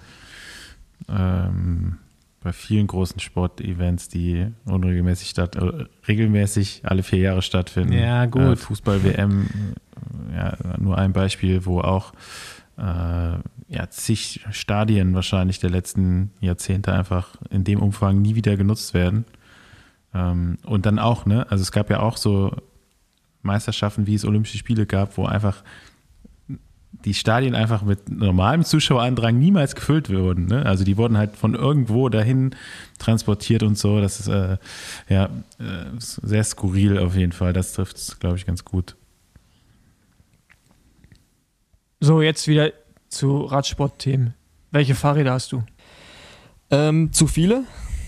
bei vielen großen Sportevents, die regelmäßig alle 4 Jahre stattfinden. Ja, gut. Fußball-WM, ja, nur ein Beispiel, wo auch zig Stadien wahrscheinlich der letzten Jahrzehnte einfach in dem Umfang nie wieder genutzt werden. Und dann auch, ne, also es gab ja auch so Meisterschaften, wie es Olympische Spiele gab, wo einfach die Stadien einfach mit normalem Zuschauerandrang niemals gefüllt wurden. Ne? Also die wurden halt von irgendwo dahin transportiert und so. Das ist sehr skurril auf jeden Fall. Das trifft es, glaube ich, ganz gut. So, jetzt wieder zu Radsportthemen. Welche Fahrräder hast du? Zu viele?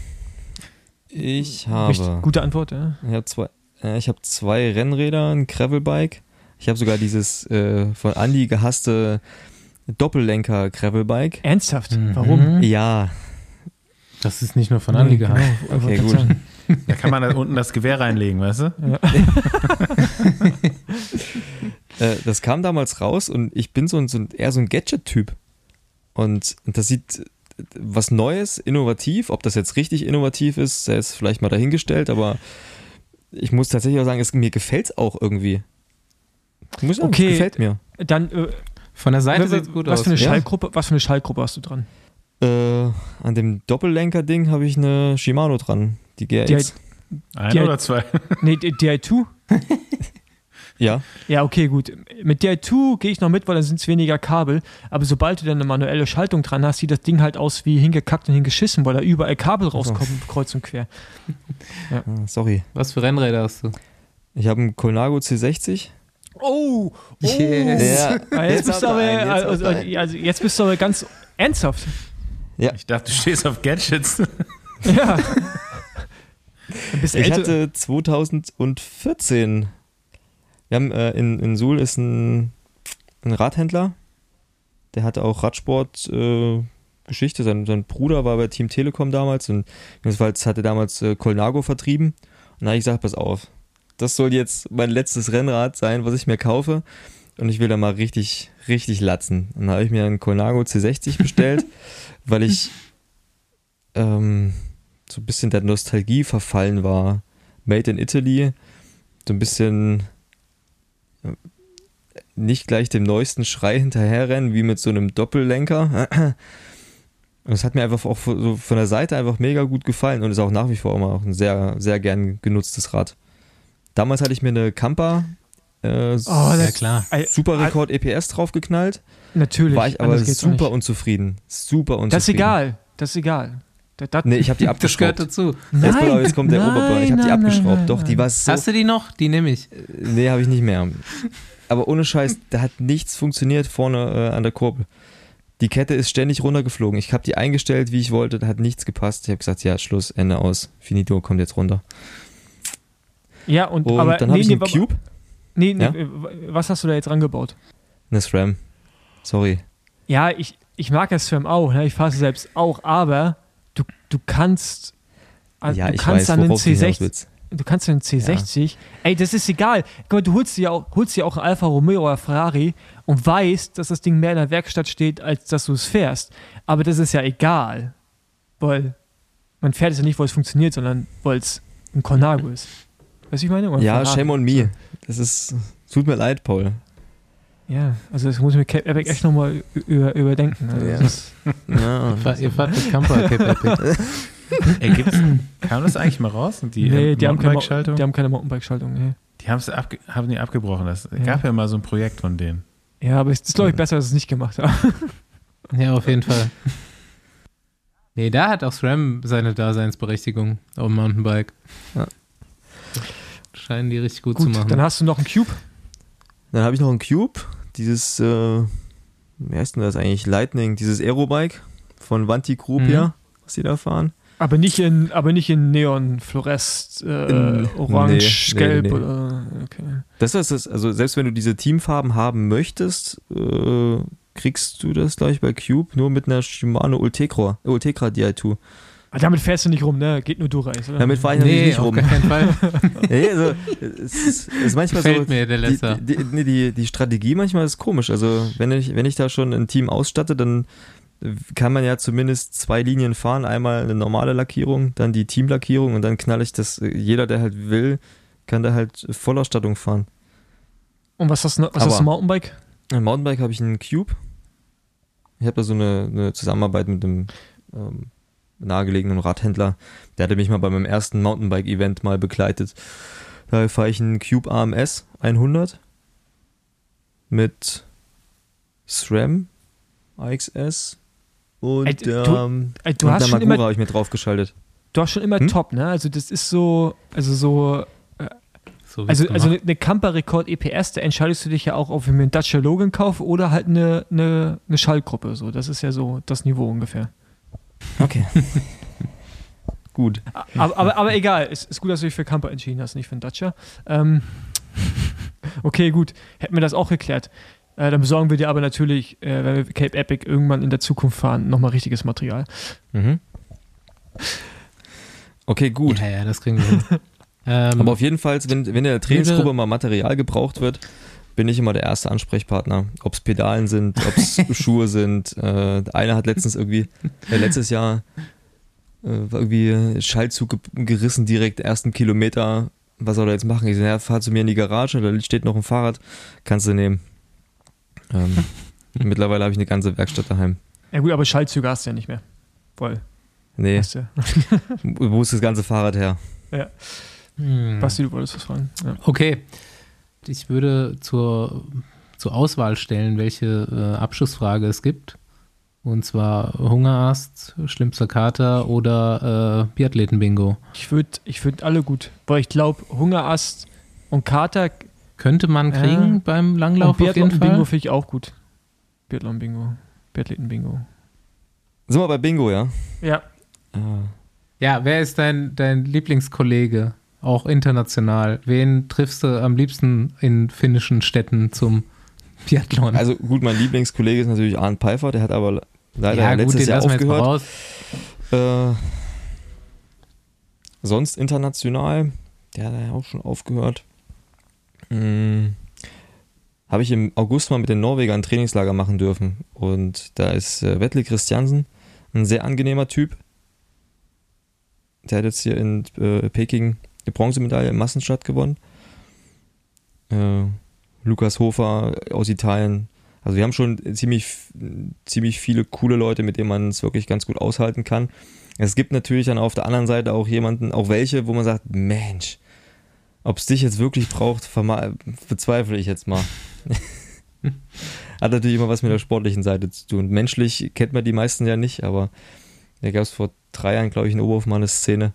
Ich habe... Richtig gute Antwort, ja. Ich habe 2 Rennräder, ein Gravelbike. Ich habe sogar dieses von Andi gehasste Doppellenker-Gravelbike. Ernsthaft? Warum? Ja. Das ist nicht nur von Andi gehasst. Genau. Okay, gut. Da kann man da unten das Gewehr reinlegen, weißt du? Ja. Das kam damals raus und ich bin eher so ein Gadget-Typ. Und das sieht was Neues, innovativ. Ob das jetzt richtig innovativ ist, sei es vielleicht mal dahingestellt, aber ich muss tatsächlich auch sagen, mir gefällt es auch irgendwie. Ich muss sagen, es gefällt mir. Dann von der Seite sieht es gut aus. Was für eine Schallgruppe hast du dran? An dem Doppellenker-Ding habe ich eine Shimano dran, die GRX. Eine oder zwei? Nee, DI2? Ja. Ja, okay, gut. Mit DI2 gehe ich noch mit, weil dann sind es weniger Kabel. Aber sobald du dann eine manuelle Schaltung dran hast, sieht das Ding halt aus wie hingekackt und hingeschissen, weil da überall Kabel rauskommen, kreuz und quer. Ah, sorry. Was für Rennräder hast du? Ich habe einen Colnago C60. Oh! Yes. Ja. Jetzt bist du aber, Jetzt habt ihr also jetzt bist du aber ganz ernsthaft. Ich dachte, du stehst auf Gadgets. Ja. Ein bisschen Ich älter. hatte 2014, wir haben in Suhl ist ein Radhändler, der hatte auch Radsport Geschichte, sein Bruder war bei Team Telekom damals und jedenfalls hatte damals Colnago vertrieben und da habe ich gesagt, pass auf, das soll jetzt mein letztes Rennrad sein, was ich mir kaufe und ich will da mal richtig, richtig latzen. Und da habe ich mir einen Colnago C60 bestellt, weil ich so ein bisschen der Nostalgie verfallen war. Made in Italy, so ein bisschen nicht gleich dem neuesten Schrei hinterherrennen, wie mit so einem Doppellenker. Und es hat mir einfach auch so von der Seite einfach mega gut gefallen und ist auch nach wie vor immer auch ein sehr, sehr gern genutztes Rad. Damals hatte ich mir eine Kampa Ja, klar. Superrekord EPS draufgeknallt. Natürlich. War ich aber anders geht's doch super nicht. unzufrieden. Super unzufrieden. Das ist egal. Das ist egal. Nee, ich habe die Das gehört abgeschraubt. dazu. Jetzt kommt der Oberburner. Ich habe die abgeschraubt. Doch, die war so... Hast du die noch? Die nehme ich. Nee, habe ich nicht mehr. Aber ohne Scheiß, da hat nichts funktioniert vorne an der Kurbel. Die Kette ist ständig runtergeflogen. Ich habe die eingestellt, wie ich wollte. Da hat nichts gepasst. Ich habe gesagt, ja, Schluss, Ende aus. Finito, kommt jetzt runter. Ja, und Aber dann habe ich einen Cube. Nee, Ja? was hast du da jetzt rangebaut? Eine SRAM. Sorry. Ja, ich mag das SRAM auch, ne? Ich fahre es selbst auch, aber du kannst Ja, du ich kannst weiß, an den worauf du hinaus C60 willst. du kannst an den C60, ey, das ist egal. Guck mal, du holst dir auch einen Alfa Romeo oder Ferrari und weißt, dass das Ding mehr in der Werkstatt steht, als dass du es fährst. Aber das ist ja egal, weil man fährt es ja nicht, weil es funktioniert, sondern weil es ein Colnago ist. Weißt du, ich meine? Oder Ja, Ferrari. shame on me. Tut mir leid, Paul. Ja, also das muss ich mit Cape Epic echt nochmal überdenken. Also Ja. das, Ja. Ihr fahrt mit Camper, Cape Epic. Ey, kam das eigentlich mal raus? Die die haben Mountainbike-Schaltung? keine Mountainbike-Schaltung. Nee. Die haben die abgebrochen. Das Ja. gab ja mal so ein Projekt von denen. Ja, aber es ist, glaube ich, besser, dass sie es nicht gemacht haben. Ja, auf jeden Fall. Nee, da hat auch SRAM seine Daseinsberechtigung auf dem Mountainbike. Ja. Scheinen die richtig gut, Gut, zu machen. dann hast du noch einen Cube. Dann habe ich noch einen Cube. Dieses, wie heißt denn das eigentlich? Lightning, dieses Aerobike von Vanti Group hier, was die da fahren. Aber nicht in Neon, Fluorest, Orange, nee, Gelb nee. oder. Okay. Das ist das, also selbst wenn du diese Teamfarben haben möchtest, kriegst du das gleich bei Cube nur mit einer Shimano Ultegra Di2. Aber damit fährst du nicht rum, ne? Geht nur Dura-Ace, oder? Damit fahre ich natürlich Nee, nicht auf rum. gar keinen Fall. Nee, also, es ist manchmal Gefällt so, mir, der Lesser. die Strategie manchmal ist komisch. Also wenn ich da schon ein Team ausstatte, dann kann man ja zumindest 2 Linien fahren. Einmal eine normale Lackierung, dann die Teamlackierung und dann knall ich das, jeder, der halt will, kann da halt Vollausstattung fahren. Und was hast du Mountainbike? Im Mountainbike habe ich einen Cube. Ich habe da so eine Zusammenarbeit mit einem nahegelegenen Radhändler. Der hatte mich mal bei meinem ersten Mountainbike-Event mal begleitet. Da fahre ich einen Cube AMS 100 mit SRAM AXS und Ey, du und hast der schon Magura immer, habe ich mir draufgeschaltet. du hast schon immer top, ne? Also das ist so, So wird's also gemacht. eine Camper-Rekord EPS, da entscheidest du dich ja auch, ob ich mir einen Dacia Logan kaufe oder halt eine Schaltgruppe. So, das ist ja so das Niveau ungefähr. Okay. Gut. Aber egal, ist gut, dass du dich für Camper entschieden hast, nicht für einen Dacia. Okay, gut, hätten wir das auch geklärt. Dann besorgen wir dir aber natürlich, wenn wir Cape Epic irgendwann in der Zukunft fahren, nochmal richtiges Material. Mhm. Okay, gut. Ja, das kriegen wir hin. Aber auf jeden Fall, wenn in der Trainingsgruppe mal Material gebraucht wird, bin ich immer der erste Ansprechpartner. Ob es Pedalen sind, ob es Schuhe sind. Einer hat letztes Jahr war irgendwie Schaltzug gerissen, direkt ersten Kilometer. Was soll er jetzt machen? Ich sage, ja, fahr zu mir in die Garage, da steht noch ein Fahrrad, kannst du nehmen. Mittlerweile habe ich eine ganze Werkstatt daheim. Ja gut, aber Schaltzüge hast du ja nicht mehr. Weil, Nee, weißt du, wo ist das ganze Fahrrad her? Basti, du wolltest was fragen. Ja. Okay. Ich würde zur Auswahl stellen, welche Abschlussfrage es gibt. Und zwar Hungerast, schlimmster Kater oder Biathleten-Bingo. Ich würd alle gut, weil ich glaube, Hungerast und Kater Könnte man kriegen beim Langlauf und auf jeden Fall. Biathlon-Bingo finde ich auch gut. Biathlon-Bingo. Biathleten-Bingo. Sind wir bei Bingo, ja? Ja. Ja, wer ist dein Lieblingskollege, auch international? Wen triffst du am liebsten in finnischen Städten zum Biathlon? Also gut, mein Lieblingskollege ist natürlich Arndt Pfeiffer, der hat aber leider ja, gut, letztes den Jahr lassen wir jetzt mal aufgehört. raus. Sonst international, der hat ja auch schon aufgehört. Habe ich im August mal mit den Norwegern ein Trainingslager machen dürfen. Und da ist Vetle Christiansen, ein sehr angenehmer Typ. Der hat jetzt hier in Peking die Bronzemedaille im Massenstart gewonnen. Lukas Hofer aus Italien. Also wir haben schon ziemlich viele coole Leute, mit denen man es wirklich ganz gut aushalten kann. Es gibt natürlich dann auf der anderen Seite auch welche, wo man sagt, Mensch, ob es dich jetzt wirklich braucht, bezweifle ich jetzt mal. Hat natürlich immer was mit der sportlichen Seite zu tun. Menschlich kennt man die meisten ja nicht, aber da gab es vor 3 Jahren, glaube ich, in Oberhof mal eine Szene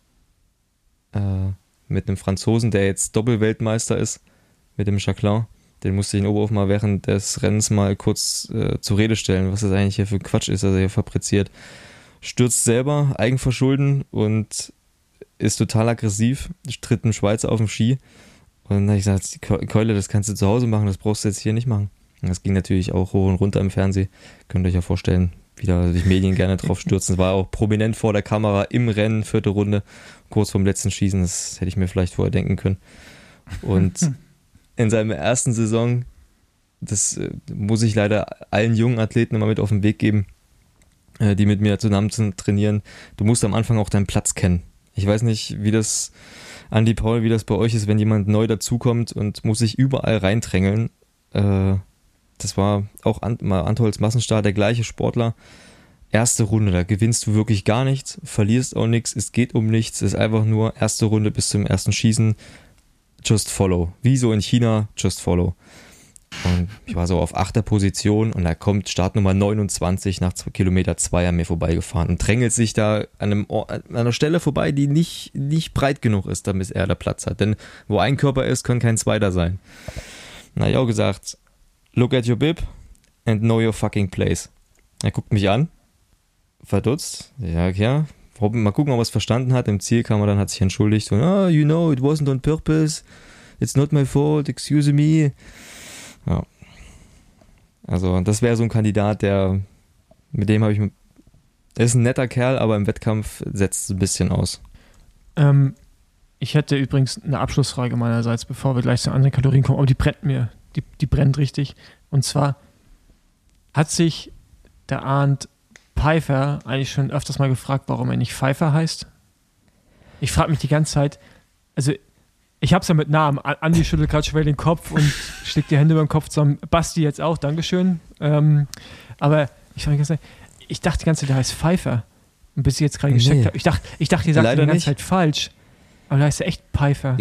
mit einem Franzosen, der jetzt Doppelweltmeister ist, mit dem Jacquelin. Den musste ich in Oberhof mal während des Rennens mal kurz zur Rede stellen, was das eigentlich hier für Quatsch ist, also hier fabriziert. Stürzt selber, Eigenverschulden und ist total aggressiv, tritt einem Schweizer auf den Ski. Und dann habe ich gesagt, Keule, das kannst du zu Hause machen, das brauchst du jetzt hier nicht machen. Und das ging natürlich auch hoch und runter im Fernsehen. Könnt ihr euch ja vorstellen, wie da sich Medien gerne drauf stürzen. Es war auch prominent vor der Kamera im Rennen, 4. Runde, kurz vorm letzten Schießen. Das hätte ich mir vielleicht vorher denken können. Und in seiner ersten Saison, das muss ich leider allen jungen Athleten immer mit auf den Weg geben, die mit mir zusammen trainieren. Du musst am Anfang auch deinen Platz kennen. Ich weiß nicht, Andi Paul, wie das bei euch ist, wenn jemand neu dazukommt und muss sich überall reindrängeln. Das war auch mal Antolz Massenstart, der gleiche Sportler. Erste Runde, da gewinnst du wirklich gar nichts, verlierst auch nichts, es geht um nichts, es ist einfach nur erste Runde bis zum ersten Schießen, just follow. Wie so in China, just follow. Und ich war so auf 8. Position und da kommt Startnummer 29 nach 2 Kilometer 2 an mir vorbeigefahren und drängelt sich da an einer Stelle vorbei, die nicht breit genug ist, damit er da Platz hat. Denn wo ein Körper ist, kann kein zweiter sein. Na, ich auch gesagt, look at your bib and know your fucking place. Er guckt mich an, verdutzt, ja, mal gucken, ob er es verstanden hat. Im Ziel kam er dann, hat sich entschuldigt und, you know, it wasn't on purpose, it's not my fault, excuse me. Ja. Also das wäre so ein Kandidat, er ist ein netter Kerl, aber im Wettkampf setzt es ein bisschen aus. Ich hätte übrigens eine Abschlussfrage meinerseits, bevor wir gleich zu anderen Kategorien kommen, aber die brennt mir, die brennt richtig. Und zwar hat sich der Arndt Pfeiffer eigentlich schon öfters mal gefragt, warum er nicht Pfeiffer heißt. Ich frage mich die ganze Zeit, also ich hab's ja mit Namen. Andi schüttelt gerade schwer den Kopf und schlägt die Hände über den Kopf zusammen. Basti jetzt auch, Dankeschön. Aber ich dachte die ganze Zeit, der heißt Pfeiffer. Und bis ich jetzt gerade gecheckt habe. Ich dachte, ihr sagt die ganze Zeit falsch. Aber der heißt ja echt Pfeiffer.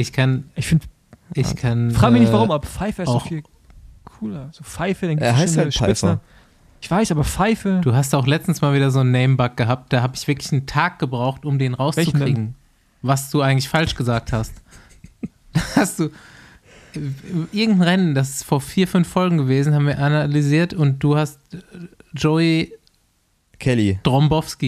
Frag mich nicht warum, aber Pfeiffer ist so viel cooler. So Pfeife, denke ich. Er heißt halt Pfeiffer. Ich weiß, aber Pfeife. Du hast auch letztens mal wieder so einen Name-Bug gehabt. Da habe ich wirklich einen Tag gebraucht, um den rauszukriegen, was du eigentlich falsch gesagt hast. Hast du irgendein Rennen, das ist vor 4-5 Folgen gewesen, haben wir analysiert und du hast Joey Kelly Drombowski,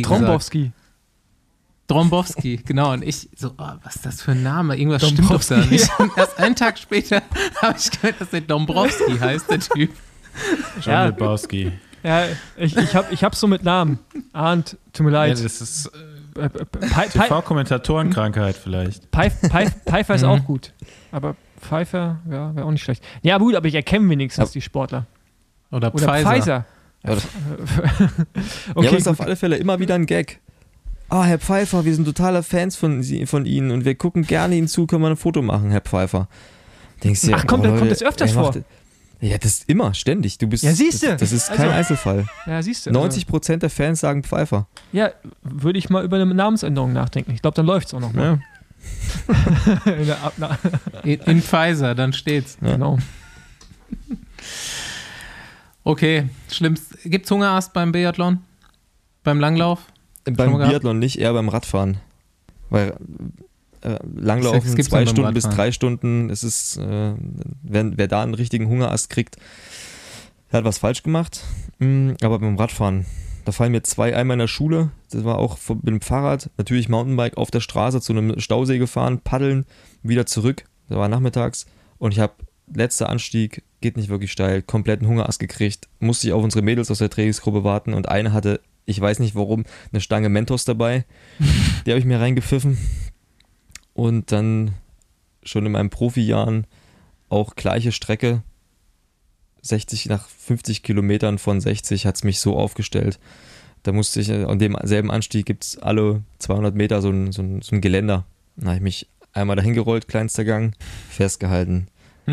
genau. Und ich so, was ist das für ein Name? Irgendwas stimmt doch da nicht. Und erst einen Tag später habe ich gehört, dass der Dombrowski heißt, der Typ. John Lebowski. Ja, ich hab's so mit Namen. Arndt, tut mir leid. Ja, das ist TV-Kommentatorenkrankheit vielleicht. Pfeiffer ist auch gut. Aber Pfeiffer, ja, wäre auch nicht schlecht. Ja, gut, aber ich erkenne wenigstens die Sportler. Oder Pfizer. Okay, Okay, ja, aber ist auf alle Fälle immer wieder ein Gag. Herr Pfeiffer, wir sind totaler Fans von Ihnen und wir gucken gerne Ihnen zu, können wir ein Foto machen, Herr Pfeiffer. Denkst du, kommt das öfters vor? Ja, das ist immer, ständig. Du bist, Ja, siehste. Das ist kein Also- Einzelfall. Ja, siehst du. 90% der Fans sagen Pfeiffer. Ja, würde ich mal über eine Namensänderung nachdenken. Ich glaube, dann läuft es auch noch mal. Ja. In Pfizer, dann steht's. Ja. Genau. Okay, schlimmst. Gibt's Hungerast beim Biathlon? Beim Langlauf? Schon Beim mal gehabt? Biathlon nicht, eher beim Radfahren. Weil Langlaufen Das gibt's 2 dann beim Stunden bis Radfahren. 3 Stunden, es ist, wer da einen richtigen Hungerast kriegt, der hat was falsch gemacht. Aber beim Radfahren, da fallen mir 2 einmal in der Schule, das war auch mit dem Fahrrad, natürlich Mountainbike auf der Straße zu einem Stausee gefahren, paddeln, wieder zurück, das war nachmittags und ich habe, letzter Anstieg, geht nicht wirklich steil, kompletten Hungerast gekriegt, musste ich auf unsere Mädels aus der Trainingsgruppe warten und eine hatte, ich weiß nicht warum, eine Stange Mentos dabei, die habe ich mir reingepfiffen und dann schon in meinen Profijahren auch gleiche Strecke, 60 nach 50 Kilometern von 60 hat es mich so aufgestellt. Da musste ich, an dem selben Anstieg gibt es alle 200 Meter so ein Geländer. Da habe ich mich einmal dahin gerollt, kleinster Gang, festgehalten.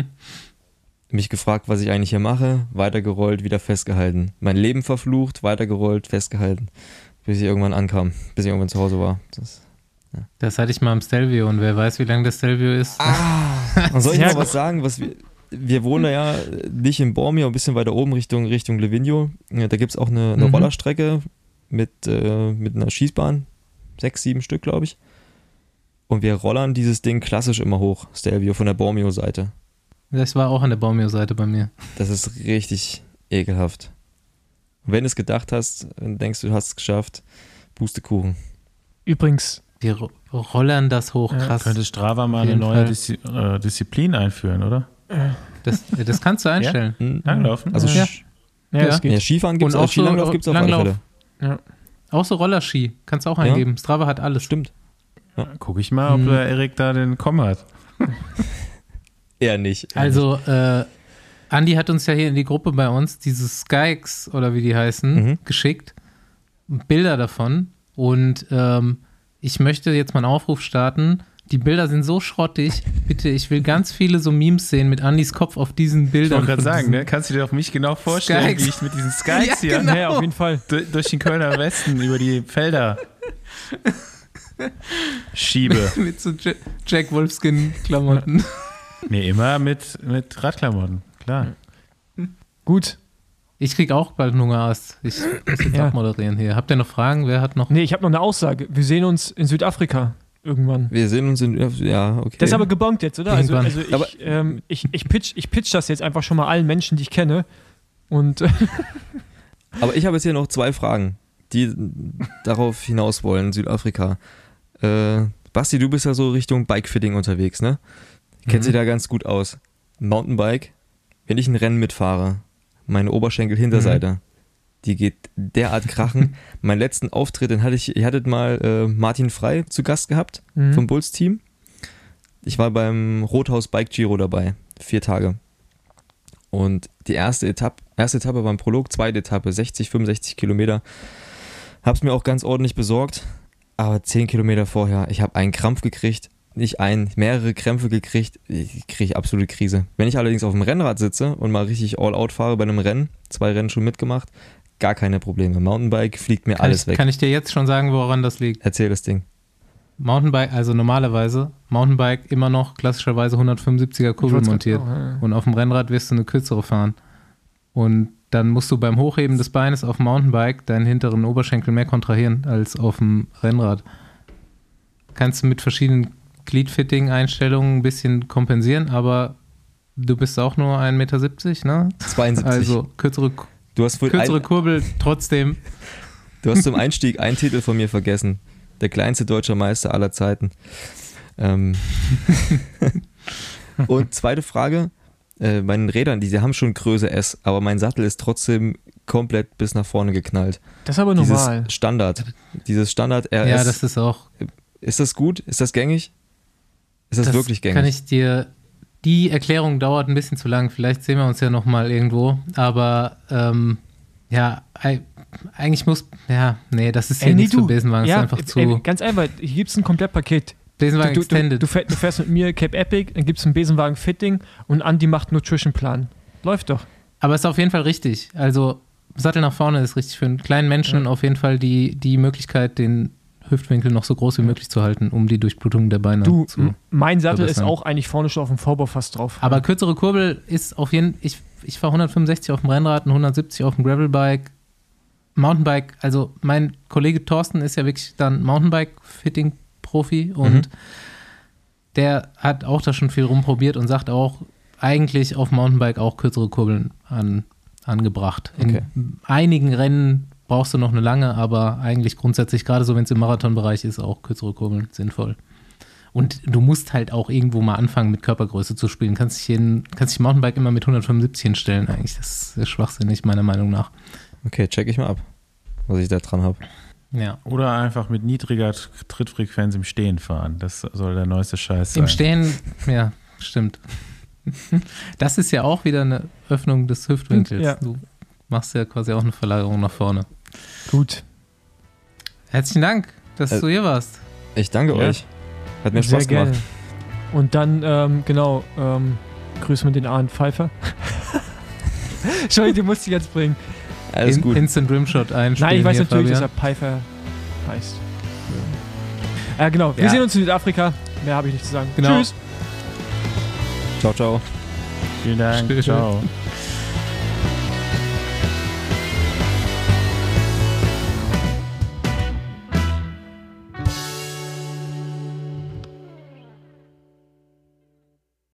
Mich gefragt, was ich eigentlich hier mache, weitergerollt, wieder festgehalten. Mein Leben verflucht, weitergerollt, festgehalten. Bis ich irgendwann ankam, bis ich irgendwann zu Hause war. Das hatte ich mal am Stelvio und wer weiß, wie lang das Stelvio ist. Und soll ich Sehr mal gut. was sagen, wir wohnen ja nicht in Bormio, ein bisschen weiter oben Richtung Livigno. Ja, da gibt es auch eine Rollerstrecke mit einer Schießbahn, 6, 7 Stück, glaube ich. Und wir rollern dieses Ding klassisch immer hoch, Stelvio, von der Bormio-Seite. Das war auch an der Baumio-Seite bei mir. Das ist richtig ekelhaft. Und wenn du es gedacht hast und denkst, du hast es geschafft, Pustekuchen. Übrigens, Die rollern das hoch, Ja, krass. Könnte Strava mal Auf eine jeden neue Fall. Disziplin einführen, oder? Das kannst du einstellen. Langlaufen? Also Ja. ja, das ja, geht. Skifahren gibt es Und auch, auch so Skilanglauf gibt es auf alle Langlauf. Fälle. Auch so Rollerski. Kannst du auch Ja. eingeben. Strava hat alles. Stimmt. Guck ich mal, ob der Erik da den Komm hat. Eher nicht. Also, Andi hat uns ja hier in die Gruppe bei uns diese Skykes oder wie die heißen, geschickt. Bilder davon. Und ich möchte jetzt mal einen Aufruf starten. Die Bilder sind so schrottig. Bitte, ich will ganz viele so Memes sehen mit Andis Kopf auf diesen Ich Bildern. wollte gerade von sagen, diesen- ne? Kannst du dir auf mich genau vorstellen, Skykes. wie ich mit diesen Skykes Ja, hier genau. Ja, auf jeden Fall. durch den Kölner Westen über die Felder schiebe. mit so Jack Wolfskin-Klamotten. Nee, immer mit Radklamotten, klar. Gut. Ich krieg auch bald einen Hungerast. Ich muss jetzt Ja. abmoderieren hier. Habt ihr noch Fragen? Wer hat noch? Nee, ich habe noch eine Aussage. Wir sehen uns in Südafrika irgendwann. Wir sehen uns ja, okay. Das ist aber gebongt jetzt, oder? Also, Irgendwann. ich pitch das jetzt einfach schon mal allen Menschen, die ich kenne. Und Aber ich habe jetzt hier noch 2 Fragen, die darauf hinaus wollen, Südafrika. Basti, du bist ja so Richtung Bikefitting unterwegs, ne? Kennst dich da ganz gut aus. Mountainbike, wenn ich ein Rennen mitfahre, meine Oberschenkel-Hinterseite, die geht derart krachen. Meinen letzten Auftritt, den ihr hattet mal Martin Frey zu Gast gehabt vom Bulls-Team. Ich war beim Rothaus Bike Giro dabei, 4 Tage. Und die erste Etappe war ein Prolog, zweite Etappe, 60, 65 Kilometer. Hab's mir auch ganz ordentlich besorgt, aber 10 Kilometer vorher, ich habe einen Krampf gekriegt, mehrere Krämpfe gekriegt, ich kriege absolute Krise. Wenn ich allerdings auf dem Rennrad sitze und mal richtig all-out fahre bei einem Rennen, 2 Rennen schon mitgemacht, gar keine Probleme. Mountainbike fliegt mir alles weg. Kann ich dir jetzt schon sagen, woran das liegt? Erzähl das Ding. Mountainbike, also normalerweise, Mountainbike immer noch klassischerweise 175er Kurbel montiert. Und auf dem Rennrad wirst du eine kürzere fahren. Und dann musst du beim Hochheben des Beines auf dem Mountainbike deinen hinteren Oberschenkel mehr kontrahieren als auf dem Rennrad. Kannst du mit verschiedenen Gliedfitting-Einstellungen ein bisschen kompensieren, aber du bist auch nur 1,70 Meter, ne? 72. Also kürzere du hast Kurbel trotzdem. Du hast zum Einstieg einen Titel von mir vergessen. Der kleinste deutsche Meister aller Zeiten. Und zweite Frage. Meinen Rädern, die haben schon Größe S, aber mein Sattel ist trotzdem komplett bis nach vorne geknallt. das ist aber normal. Dieses Standard RS. Ja, das ist auch. Ist das gut? Ist das gängig? Ist das wirklich gängig? Kann ich dir. Die Erklärung dauert ein bisschen zu lang. Vielleicht sehen wir uns ja nochmal irgendwo. Aber ja, eigentlich muss. Ja, nee, das ist hier nichts für Besenwagen. Das ist einfach zu. Ganz einfach, hier gibt es ein Komplettpaket. Besenwagen Extended. Du fährst mit mir Cape Epic, dann gibt es ein Besenwagen Fitting und Andi macht Nutrition Plan. läuft doch. Aber es ist auf jeden Fall richtig. Also Sattel nach vorne ist richtig für einen kleinen Menschen auf jeden Fall die Möglichkeit, den Hüftwinkel noch so groß wie möglich zu halten, um die Durchblutung der Beine zu mein Sattel verbessern. ist auch eigentlich vorne schon auf dem Vorbau fast drauf. Aber kürzere Kurbel ist auf jeden Fall, ich fahre 165 auf dem Rennrad und 170 auf dem Gravelbike. Mountainbike, also mein Kollege Thorsten ist ja wirklich dann Mountainbike-Fitting-Profi und der hat auch da schon viel rumprobiert und sagt auch, eigentlich auf Mountainbike auch kürzere Kurbeln angebracht. Okay. In einigen Rennen brauchst du noch eine lange, aber eigentlich grundsätzlich, gerade so wenn es im Marathonbereich ist, auch kürzere Kurbeln sinnvoll. Und du musst halt auch irgendwo mal anfangen, mit Körpergröße zu spielen. Kannst dich Mountainbike immer mit 175 hinstellen eigentlich. Das ist schwachsinnig, meiner Meinung nach. Okay, check ich mal ab, was ich da dran habe. Ja. Oder einfach mit niedriger Trittfrequenz im Stehen fahren. Das soll der neueste Scheiß sein. Im Stehen, ja, stimmt. Das ist ja auch wieder eine Öffnung des Hüftwinkels. Ja. Du machst ja quasi auch eine Verlagerung nach vorne. Gut. Herzlichen Dank, dass du hier warst. Ich danke Ja. euch. Hat mir Sehr Spaß gemacht. gerne. Und dann, grüßen wir den Arndt Pfeiffer. Entschuldigung, du musst dich jetzt bringen. Alles gut. Instant Rimshot einspielen. Nein, ich weiß hier, natürlich, dass Fabian. er Pfeiffer heißt. Genau, wir Ja. sehen uns in Südafrika. Mehr habe ich nicht zu sagen. Genau. Tschüss. Ciao, ciao. Vielen Dank. Tschüss. Ciao.